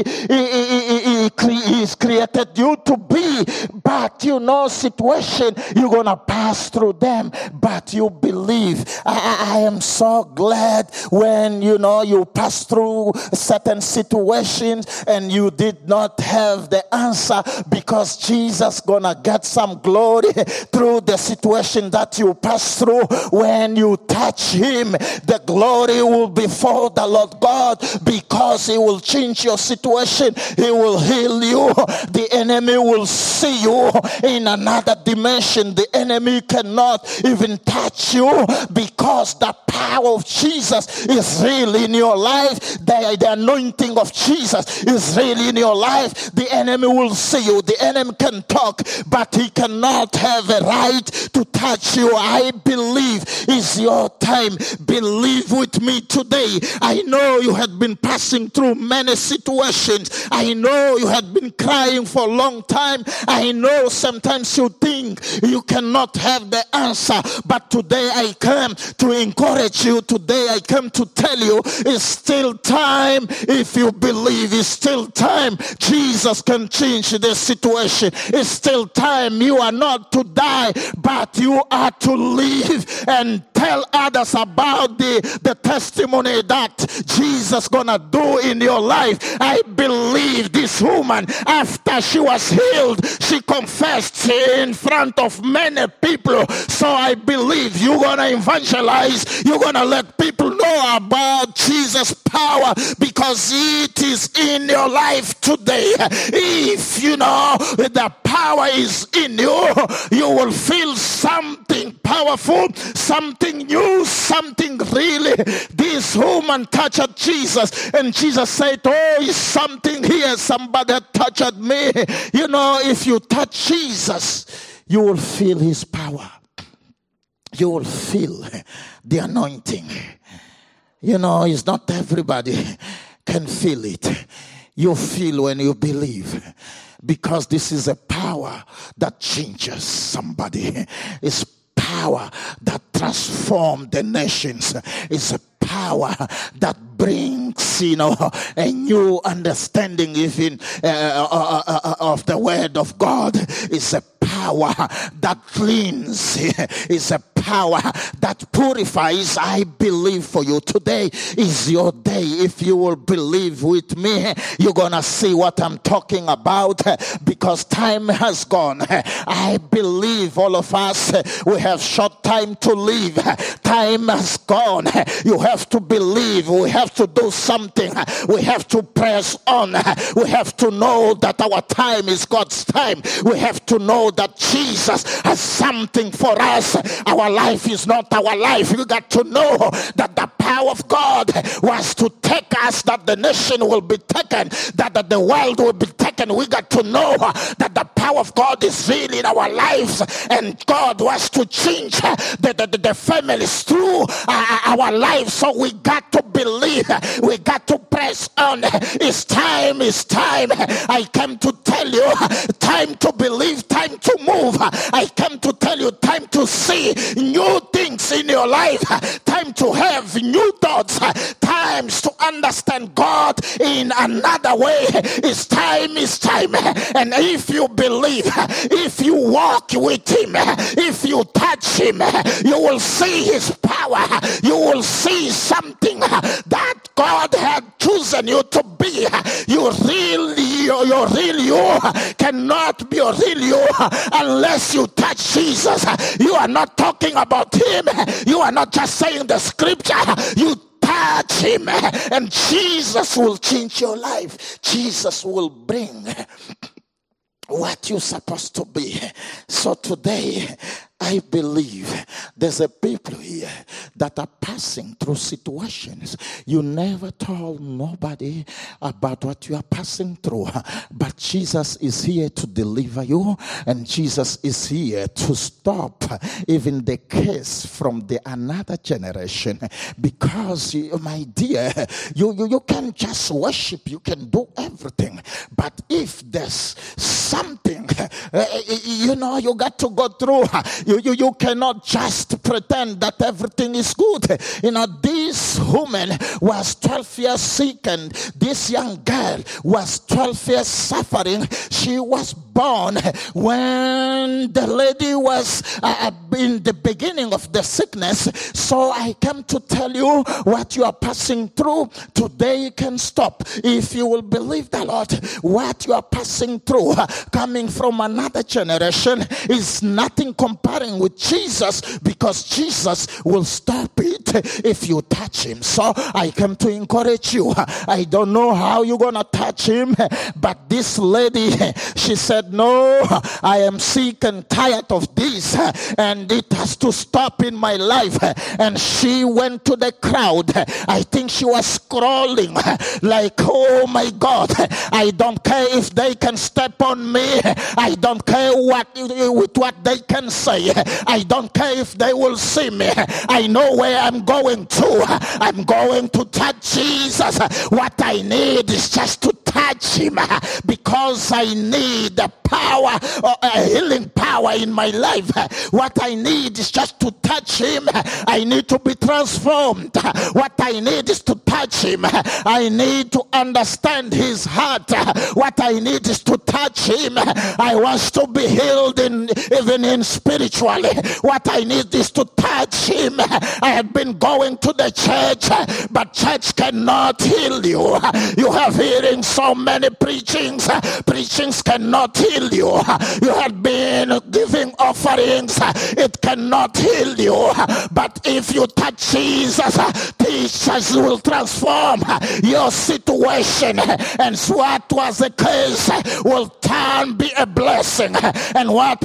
is created you to be. But situation, you're gonna pass through them, but you believe. I am so glad when you pass through certain situations and you did not have the answer, because Jesus gonna get some glory through the situation that you pass through. When you touch him, the glory will be for the Lord God, because he will change your situation. He will heal you. The enemy will see you in another dimension. The enemy cannot even touch you, because the power of Jesus is real in your life. The anointing of Jesus is real in your life. The enemy will see you. The enemy can talk, but he cannot have a right to touch you. I believe it's your time. Believe with me today. I know you had been passing through many situations. I know you had been crying for a long time. I know sometimes you think you cannot have the answer, but today I come to encourage you. Today I come to tell you it's still time. If you believe, it's still time. Jesus can change the situation. It's still time. You are not to die, but you are to live and tell others about the testimony that Jesus gonna do in your life. I believe this woman, after she was healed, she confessed in front of many people. So I believe you're gonna evangelize. You're gonna let people know about Jesus' power, because it is in your life today. If the power is in you, you will feel something powerful powerful, something new, something really. This woman touched Jesus, and Jesus said, oh, is something here. Somebody touched me. You know, if you touch Jesus, you will feel his power. You will feel the anointing. You know, it's not everybody can feel it. You feel when you believe, because this is a power that changes somebody. It's power that transforms the nations. It's a power that brings, a new understanding even of the word of God. It's a power that cleans. It's a power that purifies. I believe for you today is your day. If you will believe with me, you're gonna see what I'm talking about, because time has gone. I believe all of us, we have short time to live. Time has gone. You have to believe. We have to do something. We have to press on. We have to know that our time is God's time. We have to know that Jesus has something for us. Our life is not our life. You got to know that the power of God was to take us, that the nation will be taken, that the world will be taken. We got to know that the power of God is real in our lives, and God was to change the families through our lives. So we got to believe. We got to press on. It's time. It's time. I came to tell you, time to believe, time to move. I came to tell you, time to see new things in your life, time to have new thoughts, times to understand God in another way. It's time. And if you believe, if you walk with him, if you touch him, you will see his power. You will see something that God had chosen you to be. Your real you cannot be a real you unless you touch Jesus. You are not talking about him. You are not just saying the scripture. You touch him, and Jesus will change your life. Jesus will bring what you're supposed to be. So today, I believe there's a people here that are passing through situations. You never told nobody about what you are passing through, but Jesus is here to deliver you, and Jesus is here to stop even the case from the another generation. Because, my dear, you can just worship, you can do everything, but if there's something, you got to go through. You cannot just pretend that everything is good. This woman was 12 years sick, and this young girl was 12 years suffering. She was born when the lady was in the beginning of the sickness. So I came to tell you what you are passing through today can stop. If you will believe the Lord, what you are passing through coming from another generation is nothing comparing with Jesus, because Jesus will stop it if you touch him. So I came to encourage you. I don't know how you're gonna touch him, but this lady, she said, no, I am sick and tired of this, and it has to stop in my life. And she went to the crowd. I think she was scrolling like, oh my God, I don't care if they can step on me. I don't care with what they can say. I don't care if they will see me. I know where I'm going to. I'm going to touch Jesus. What I need is just to touch him, because I need the power, a healing power in my life. What I need is just to touch him. I need to be transformed. What I need is to touch him. I need to understand his heart. What I need is to touch him. I want to be healed even in spiritually. What I need is to touch him. I have been going to the church, but church cannot heal you. You have hearing so many preachings. Preachings cannot heal you. You have been giving offerings. It cannot heal you. But if you touch Jesus, Jesus will transform your situation. And what was the case will turn be a blessing. And what people are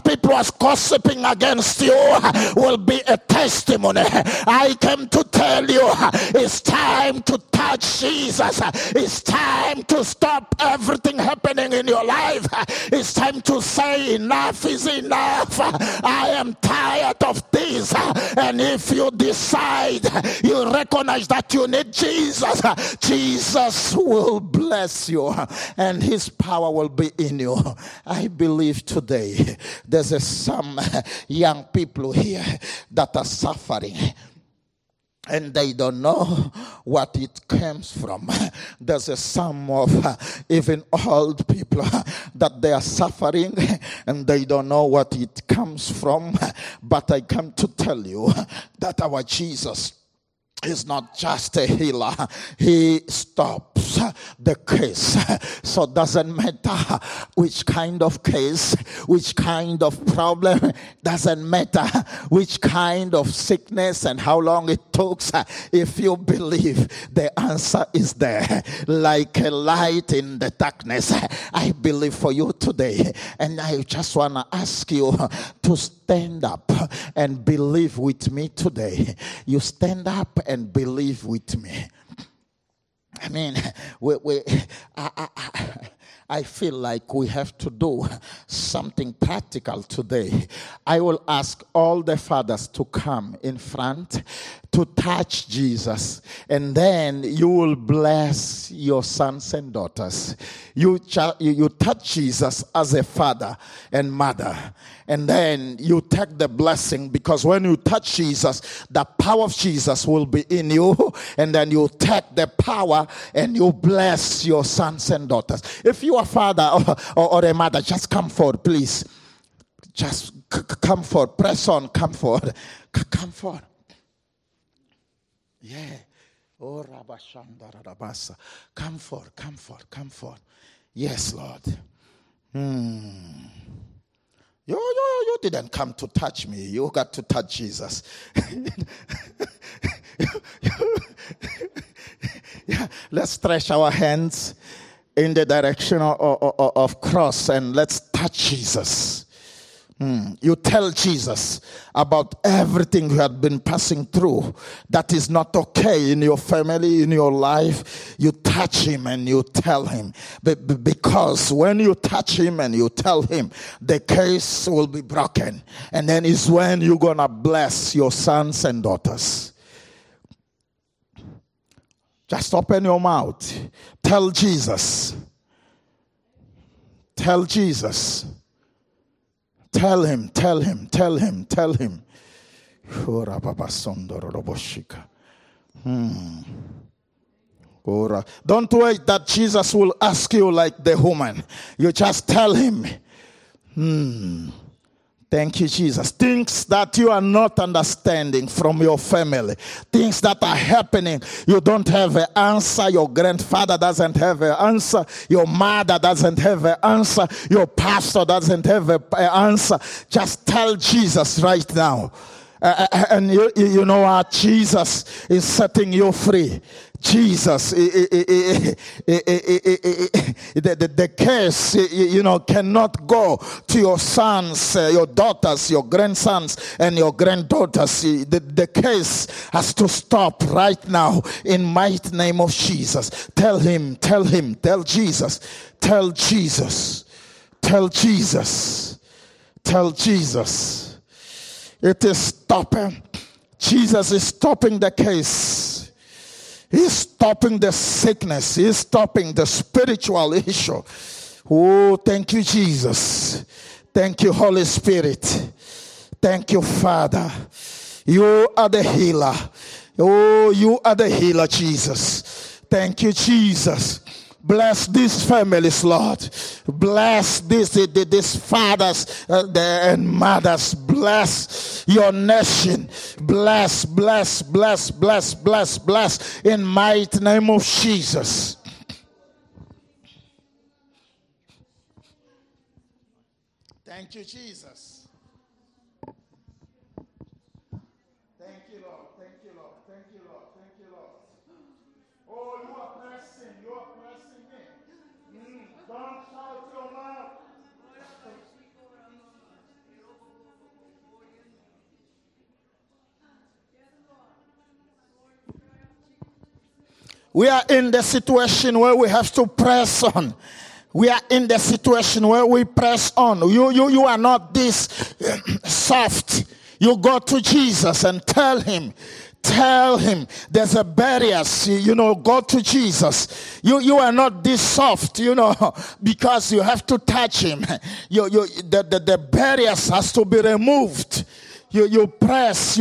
was gossiping against you will be a testimony. I came to tell you it's time to touch Jesus. It's time to stop everything happening in your life. It's time to say enough is enough. I am tired of this. And if you decide, you recognize that you need Jesus, Jesus will bless you and his power will be in you. I believe today there's some young people here that are suffering and they don't know what it comes from. There's a some of even old people that they are suffering and they don't know what it comes from. But I come to tell you that our Jesus is not just a healer. He stops the case. So it doesn't matter which kind of case, which kind of problem, doesn't matter which kind of sickness and how long it took. If you believe, the answer is there. Like a light in the darkness. I believe for you today. And I just want to ask you to stand up and believe with me today. You stand up and believe with me. I mean, I feel like we have to do something practical today. I will ask all the fathers to come in front to touch Jesus, and then you will bless your sons and daughters. You touch Jesus as a father and mother, and then you take the blessing, because when you touch Jesus, the power of Jesus will be in you, and then you take the power and you bless your sons and daughters. If you are a father or a mother, just come forward, please. Just come forward. Press on. Come forward. Come forward. Yeah. Oh, Rabashandarabasa. Come forward. Come forward. Come forward. Yes, Lord. You didn't come to touch me. You got to touch Jesus. Yeah, let's stretch our hands in the direction of cross and let's touch Jesus. You tell Jesus about everything you have been passing through that is not okay in your family, in your life. You touch him and you tell him. Because when you touch him and you tell him, the case will be broken. And then is when you're going to bless your sons and daughters. Just open your mouth. Tell Jesus. Tell Jesus. Tell him, tell him, tell him, tell him. Don't wait that Jesus will ask you like the woman. You just tell him. Thank you, Jesus. Things that you are not understanding from your family. Things that are happening. You don't have an answer. Your grandfather doesn't have an answer. Your mother doesn't have an answer. Your pastor doesn't have an answer. Just tell Jesus right now. And you know what? Jesus is setting you free. Jesus, the case, cannot go to your sons, your daughters, your grandsons, and your granddaughters. The case has to stop right now in mighty name of Jesus. Tell him, tell Jesus, tell Jesus, tell Jesus, tell Jesus. It is stopping. Jesus is stopping the case. He's stopping the sickness. He's stopping the spiritual issue. Oh, thank you, Jesus. Thank you, Holy Spirit. Thank you, Father. You are the healer. Oh, you are the healer, Jesus. Thank you, Jesus. Bless these families, Lord. Bless these fathers and mothers. Bless your nation. Bless. In mighty name of Jesus. Thank you, Jesus. Thank you, Lord. Thank you, Lord. Thank you, Lord. Thank you, Lord. Oh, you are blessing. You are blessing me. Don't shout your mouth. We are in the situation where we have to press on. We are in the situation where we press on. You are not this soft. You go to Jesus and tell him there's a barrier. Go to Jesus. You are not this soft, because you have to touch him. The barriers has to be removed. You press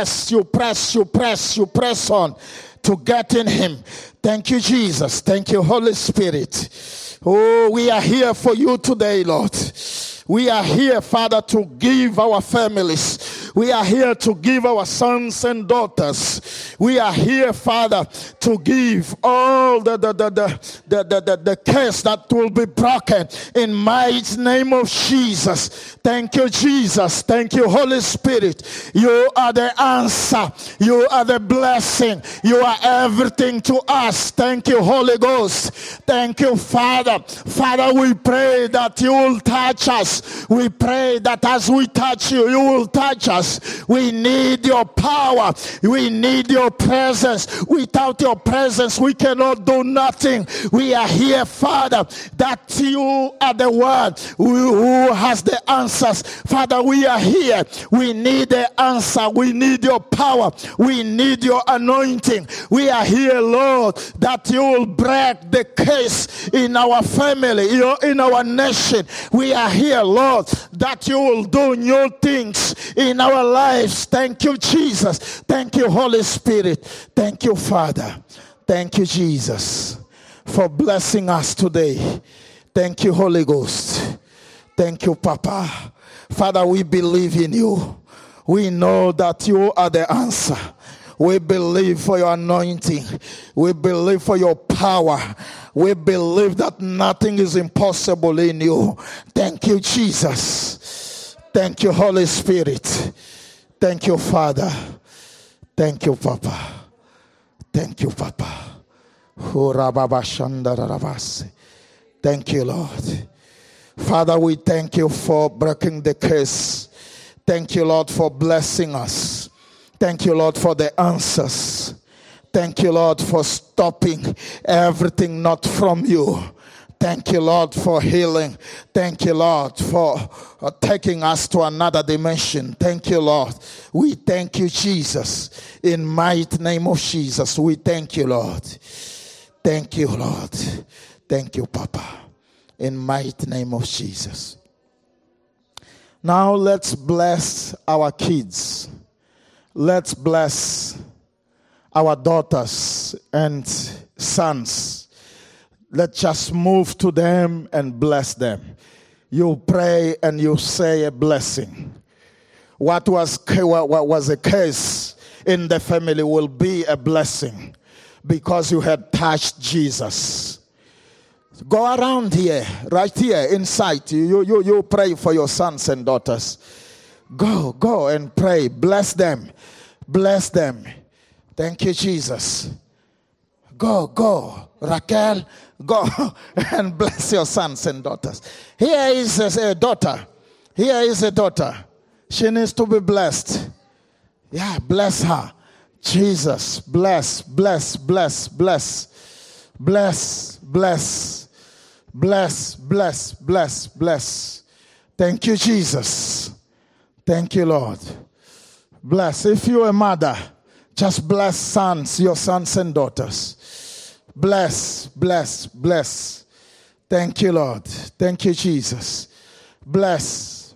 on to get in him. Thank you, Jesus. Thank you, Holy Spirit. Oh, we are here for you today, Lord. We are here, Father, to give our families. We are here to give our sons and daughters. We are here, Father, to give all the curse that will be broken in mighty name of Jesus. Thank you, Jesus. Thank you, Holy Spirit. You are the answer. You are the blessing. You are everything to us. Thank you, Holy Ghost. Thank you, Father. Father, we pray that you will touch us. We pray that as we touch you, you will touch us. We need your power. We need your presence. Without your presence, we cannot do nothing. We are here, Father, that you are the one who has the answers. Father, we are here. We need the answer. We need your power. We need your anointing. We are here, Lord, that you will break the case in our family, in our nation. We are here, Lord, that you will do new things in our lives. Thank you, Jesus. Thank you, Holy Spirit. Thank you, Father. Thank you, Jesus, for blessing us today. Thank you, Holy Ghost. Thank you, Papa. Father, we believe in you. We know that you are the answer. We believe for your anointing. We believe for your power. We believe that nothing is impossible in you. Thank you, Jesus. Thank you, Holy Spirit. Thank you, Father. Thank you, Papa. Thank you, Papa. Thank you, Lord. Father, we thank you for breaking the curse. Thank you, Lord, for blessing us. Thank you, Lord, for the answers. Thank you, Lord, for stopping everything not from you. Thank you, Lord, for healing. Thank you, Lord, for taking us to another dimension. Thank you, Lord. We thank you, Jesus. In mighty name of Jesus, we thank you, Lord. Thank you, Lord. Thank you, Papa. In mighty name of Jesus. Now let's bless our kids. Let's bless our daughters and sons. Let's just move to them and bless them. You pray and you say a blessing. What was a curse in the family will be a blessing because you had touched Jesus. Go around here, right here inside. You pray for your sons and daughters. Go and pray. Bless them. Bless them. Thank you, Jesus. Go. Raquel, go and bless your sons and daughters. Here is a daughter. Here is a daughter. She needs to be blessed. Yeah, bless her. Jesus, bless. Thank you, Jesus. Thank you, Lord. Bless. If you're a mother, just bless sons, your sons and daughters. Bless. Thank you, Lord. Thank you, Jesus. Bless.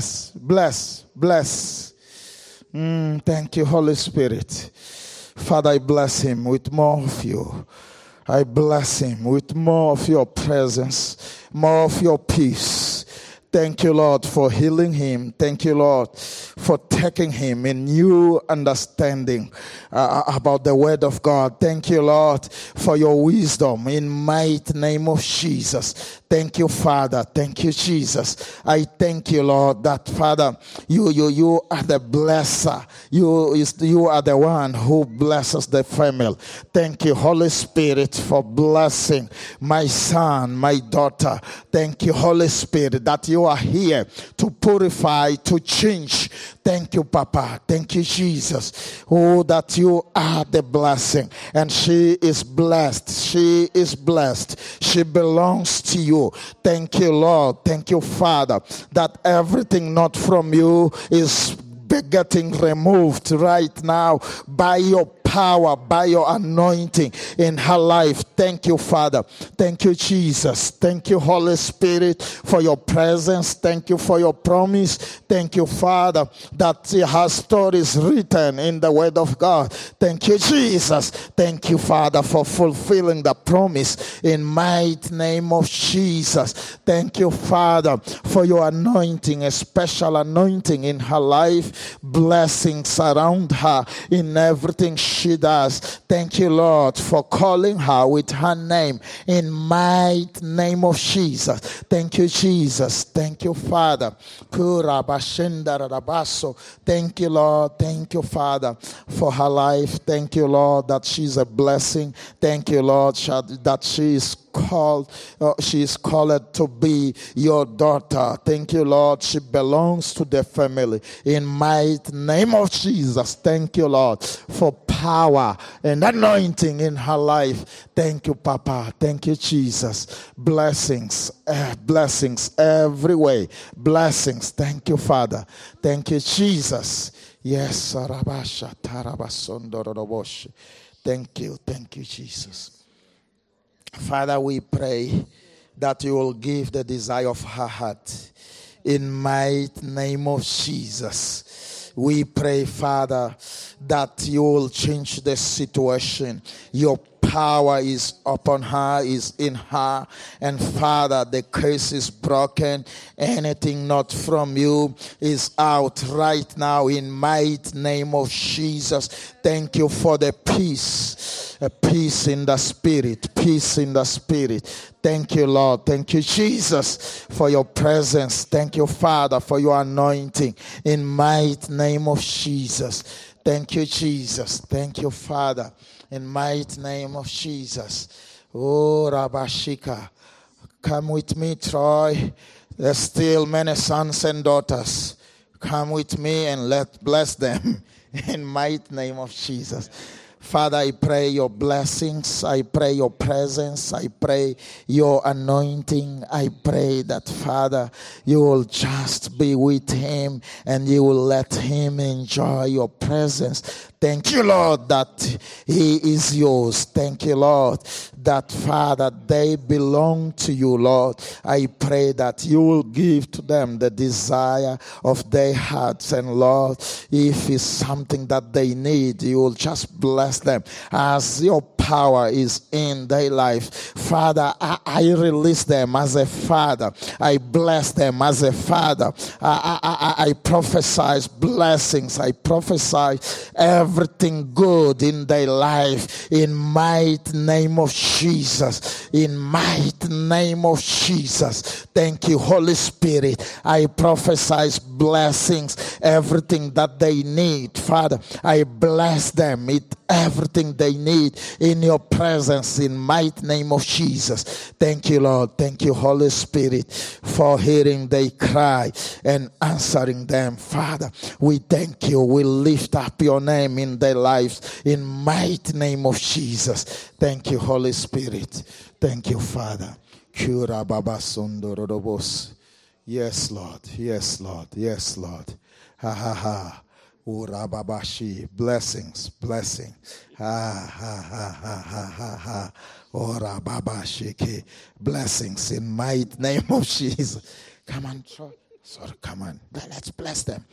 Thank you, Holy Spirit. Father, I bless him with more of you. I bless him with more of your presence, more of your peace. Thank you, Lord, for healing him. Thank you, Lord, for taking him in new understanding about the word of God. Thank you, Lord, for your wisdom in mighty name of Jesus. Thank you, Father. Thank you, Jesus. I thank you, Lord, that, Father, you are the blesser. You are the one who blesses the family. Thank you, Holy Spirit, for blessing my son, my daughter. Thank you, Holy Spirit, that you you are here to purify, to change. Thank you, Papa. Thank you, Jesus. Oh, that you are the blessing. And she is blessed. She is blessed. She belongs to you. Thank you, Lord. Thank you, Father, that everything not from you is getting removed right now by your power, by your anointing in her life. Thank you, Father. Thank you, Jesus. Thank you, Holy Spirit, for your presence. Thank you for your promise. Thank you, Father, that her story is written in the Word of God. Thank you, Jesus. Thank you, Father, for fulfilling the promise in mighty name of Jesus. Thank you, Father, for your anointing, a special anointing in her life. Blessings around her in everything she does. Thank you, Lord, for calling her with her name in mighty name of Jesus. Thank you, Jesus. Thank you, Father. Thank you, Lord. Thank you, Father, for her life. Thank you, Lord, that she's a blessing. Thank you, Lord, that she is called to be your daughter. Thank you, Lord. She belongs to the family in mighty name of Jesus. Thank you, Lord, for power and anointing in her life. Thank you, Papa. Thank you, Jesus. Blessings, blessings every way. Blessings. Thank you, Father. Thank you, Jesus. Yes, Sarabasha Tarabasondorobosh. Thank you, Jesus. Father, we pray that you will give the desire of her heart in mighty name of Jesus. We pray, Father, that you will change the situation. Your power is upon her, is in her. And Father, the curse is broken. Anything not from you is out right now in mighty name of Jesus. Thank you for the peace. A peace in the spirit. Peace in the spirit. Thank you, Lord. Thank you, Jesus, for your presence. Thank you, Father, for your anointing in mighty name of Jesus. Thank you, Jesus. Thank you, Father, in mighty name of Jesus. Oh, Rabashika. Come with me, Troy. There's still many sons and daughters. Come with me and bless them in mighty name of Jesus. Father, I pray your blessings. I pray your presence. I pray your anointing. I pray that, Father, you will just be with him and you will let him enjoy your presence. Thank you, Lord, that he is yours. Thank you, Lord, that, Father, they belong to you, Lord. I pray that you will give to them the desire of their hearts. And, Lord, if it's something that they need, you will just bless them as your power is in their life. Father, I release them as a father. I bless them as a father. I prophesy blessings. I prophesy everything good in their life in mighty name of Jesus. In mighty name of Jesus. Thank you, Holy Spirit. I prophesy blessings, everything that they need. Father, I bless them with everything they need in your presence in mighty name of Jesus. Thank you, Lord. Thank you, Holy Spirit, for hearing their cry and answering them. Father, we thank you. We lift up your name in their lives in mighty name of Jesus. Thank you, Holy Spirit. Thank you, Father. Kura Baba Sundorobos. Yes, Lord. Yes, Lord. Yes, Lord. Ha ha ha. Urababashi. Blessings. Blessing. Ha ha ha ha ha ha ha. Urababashi. Blessings in mighty name of Jesus. Come on, Troy. Sorry, come on. Let's bless them.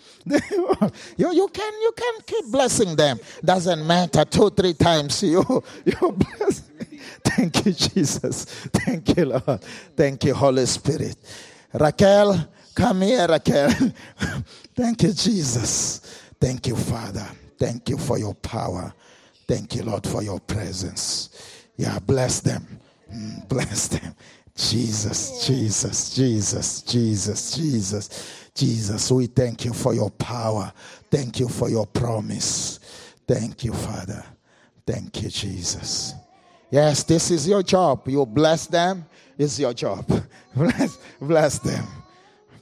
you can keep blessing them. Doesn't matter. 2-3 times you bless. Thank you, Jesus. Thank you, Lord. Thank you, Holy Spirit. Raquel, come here, Raquel. Thank you, Jesus. Thank you, Father. Thank you for your power. Thank you, Lord, for your presence. Yeah, bless them. Bless them. Jesus, Jesus, Jesus, Jesus, Jesus, Jesus. We thank you for your power. Thank you for your promise. Thank you, Father. Thank you, Jesus. Yes, this is your job. You bless them. It's your job. Bless them.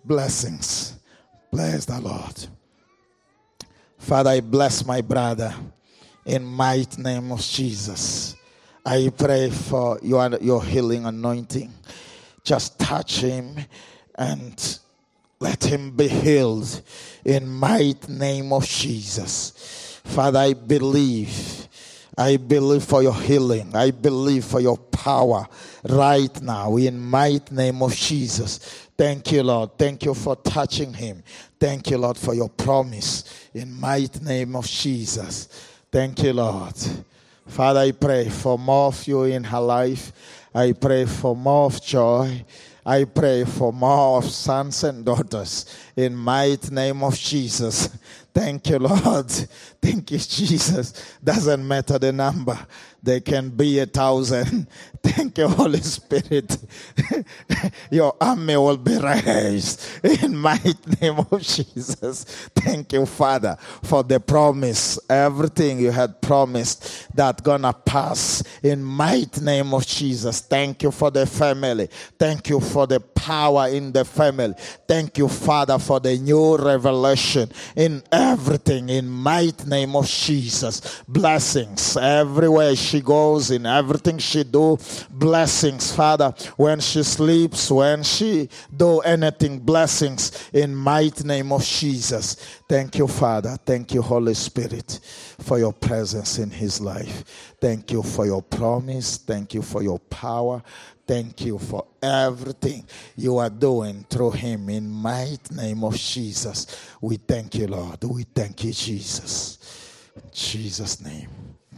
Blessings. Bless the Lord. Father, I bless my brother in mighty name of Jesus. I pray for your healing anointing. Just touch him and let him be healed in mighty name of Jesus. Father, I believe for your healing. I believe for your power right now in mighty name of Jesus. Thank you, Lord. Thank you for touching him. Thank you, Lord, for your promise in mighty name of Jesus. Thank you, Lord. Father, I pray for more of you in her life. I pray for more of joy. I pray for more of sons and daughters in mighty name of Jesus. Thank you, Lord. Thank you, Jesus. Doesn't matter the number. They can be 1,000. Thank you, Holy Spirit. Your army will be raised in mighty name of Jesus. Thank you, Father, for the promise. Everything you had promised that gonna pass in mighty name of Jesus. Thank you for the family. Thank you for the power in the family. Thank you, Father, for the new revelation in everything in mighty name of Jesus. Blessings everywhere she goes, in everything she do. Blessings, Father, when she sleeps, when she do anything. Blessings in mighty name of Jesus. Thank you, Father. Thank you, Holy Spirit, for your presence in his life. Thank you for your promise. Thank you for your power. Thank you for everything you are doing through him in mighty name of Jesus. We thank you, Lord. We thank you, Jesus. In Jesus' name.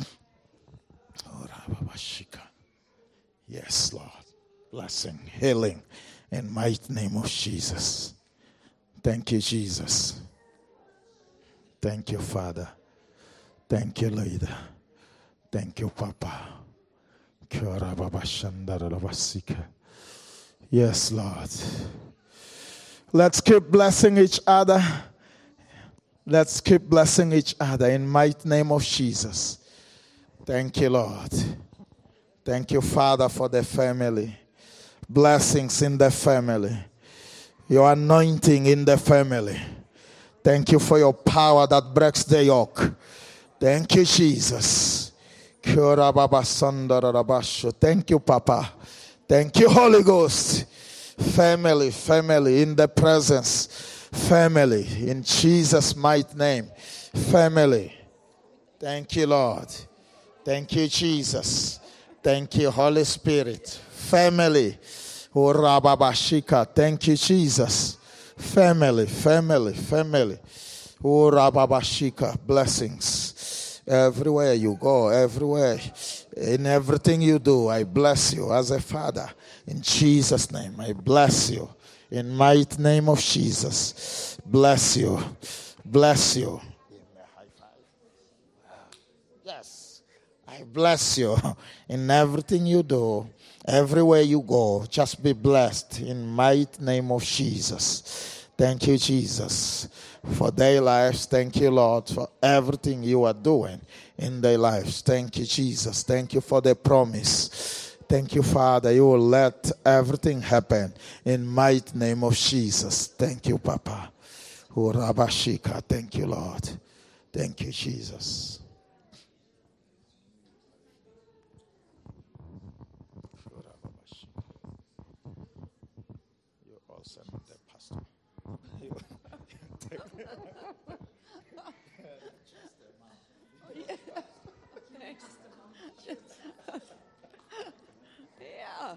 Yes, Lord. Blessing, healing in mighty name of Jesus. Thank you, Jesus. Thank you, Father. Thank you, leader. Thank you, Papa. Yes, Lord. Let's keep blessing each other. Let's keep blessing each other in mighty name of Jesus. Thank you, Lord. Thank you, Father, for the family. Blessings in the family. Your anointing in the family. Thank you for your power that breaks the yoke. Thank you, Jesus. Thank you, Papa. Thank you, Holy Ghost. Family in the presence. Family in Jesus' mighty name. Family. Thank you, Lord. Thank you, Jesus. Thank you, Holy Spirit. Family. Thank you, Jesus. Family. Blessings. Everywhere you go, everywhere, in everything you do, I bless you as a father. In Jesus' name, I bless you. In mighty name of Jesus, bless you. Bless you. Yes, I bless you. In everything you do, everywhere you go, just be blessed. In mighty name of Jesus. Thank you, Jesus, for their lives. Thank you, Lord, for everything you are doing in their lives. Thank you, Jesus. Thank you for the promise. Thank you, Father. You will let everything happen in mighty name of Jesus. Thank you, Papa. Thank you, Lord. Thank you, Jesus. You're also the pastor. Yeah.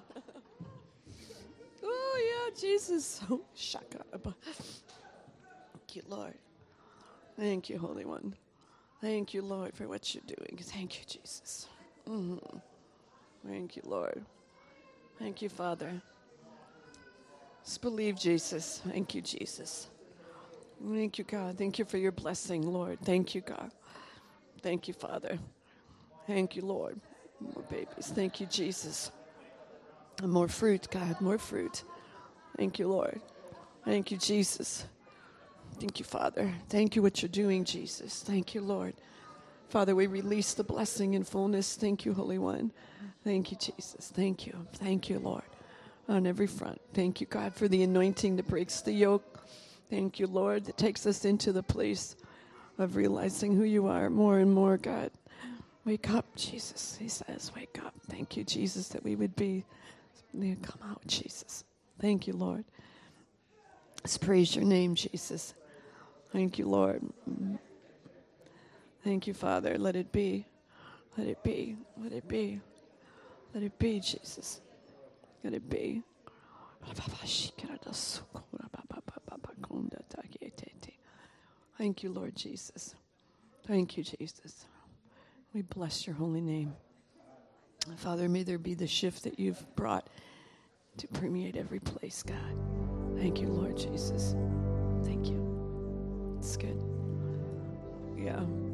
Oh, yeah, Jesus. Oh, shaka. Thank you, Lord. Thank you, Holy One. Thank you, Lord, for what you're doing. Thank you, Jesus. Thank you, Lord. Thank you, Father. Just believe Jesus. Thank you, Jesus. Thank you, God. Thank you for your blessing, Lord. Thank you, God. Thank you, Father. Thank you, Lord. More babies. Thank you, Jesus. And more fruit, God. More fruit. Thank you, Lord. Thank you, Jesus. Thank you, Father. Thank you what you're doing, Jesus. Thank you, Lord. Father, we release the blessing in fullness. Thank you, Holy One. Thank you, Jesus. Thank you. Thank you, Lord. on every front. Thank you, God, for the anointing that breaks the yoke. Thank you, Lord, that takes us into the place of realizing who you are more and more, God. Wake up, Jesus. He says, wake up. Thank you, Jesus, that we would be, come out, Jesus. Thank you, Lord. Let's praise your name, Jesus. Thank you, Lord. Thank you, Father. Let it be. Let it be. Let it be. Let it be, Jesus. Let it be. Thank you, Lord Jesus. Thank you, Jesus. We bless your holy name. Father, may there be the shift that you've brought to permeate every place, God. Thank you, Lord Jesus. Thank you. It's good. Yeah.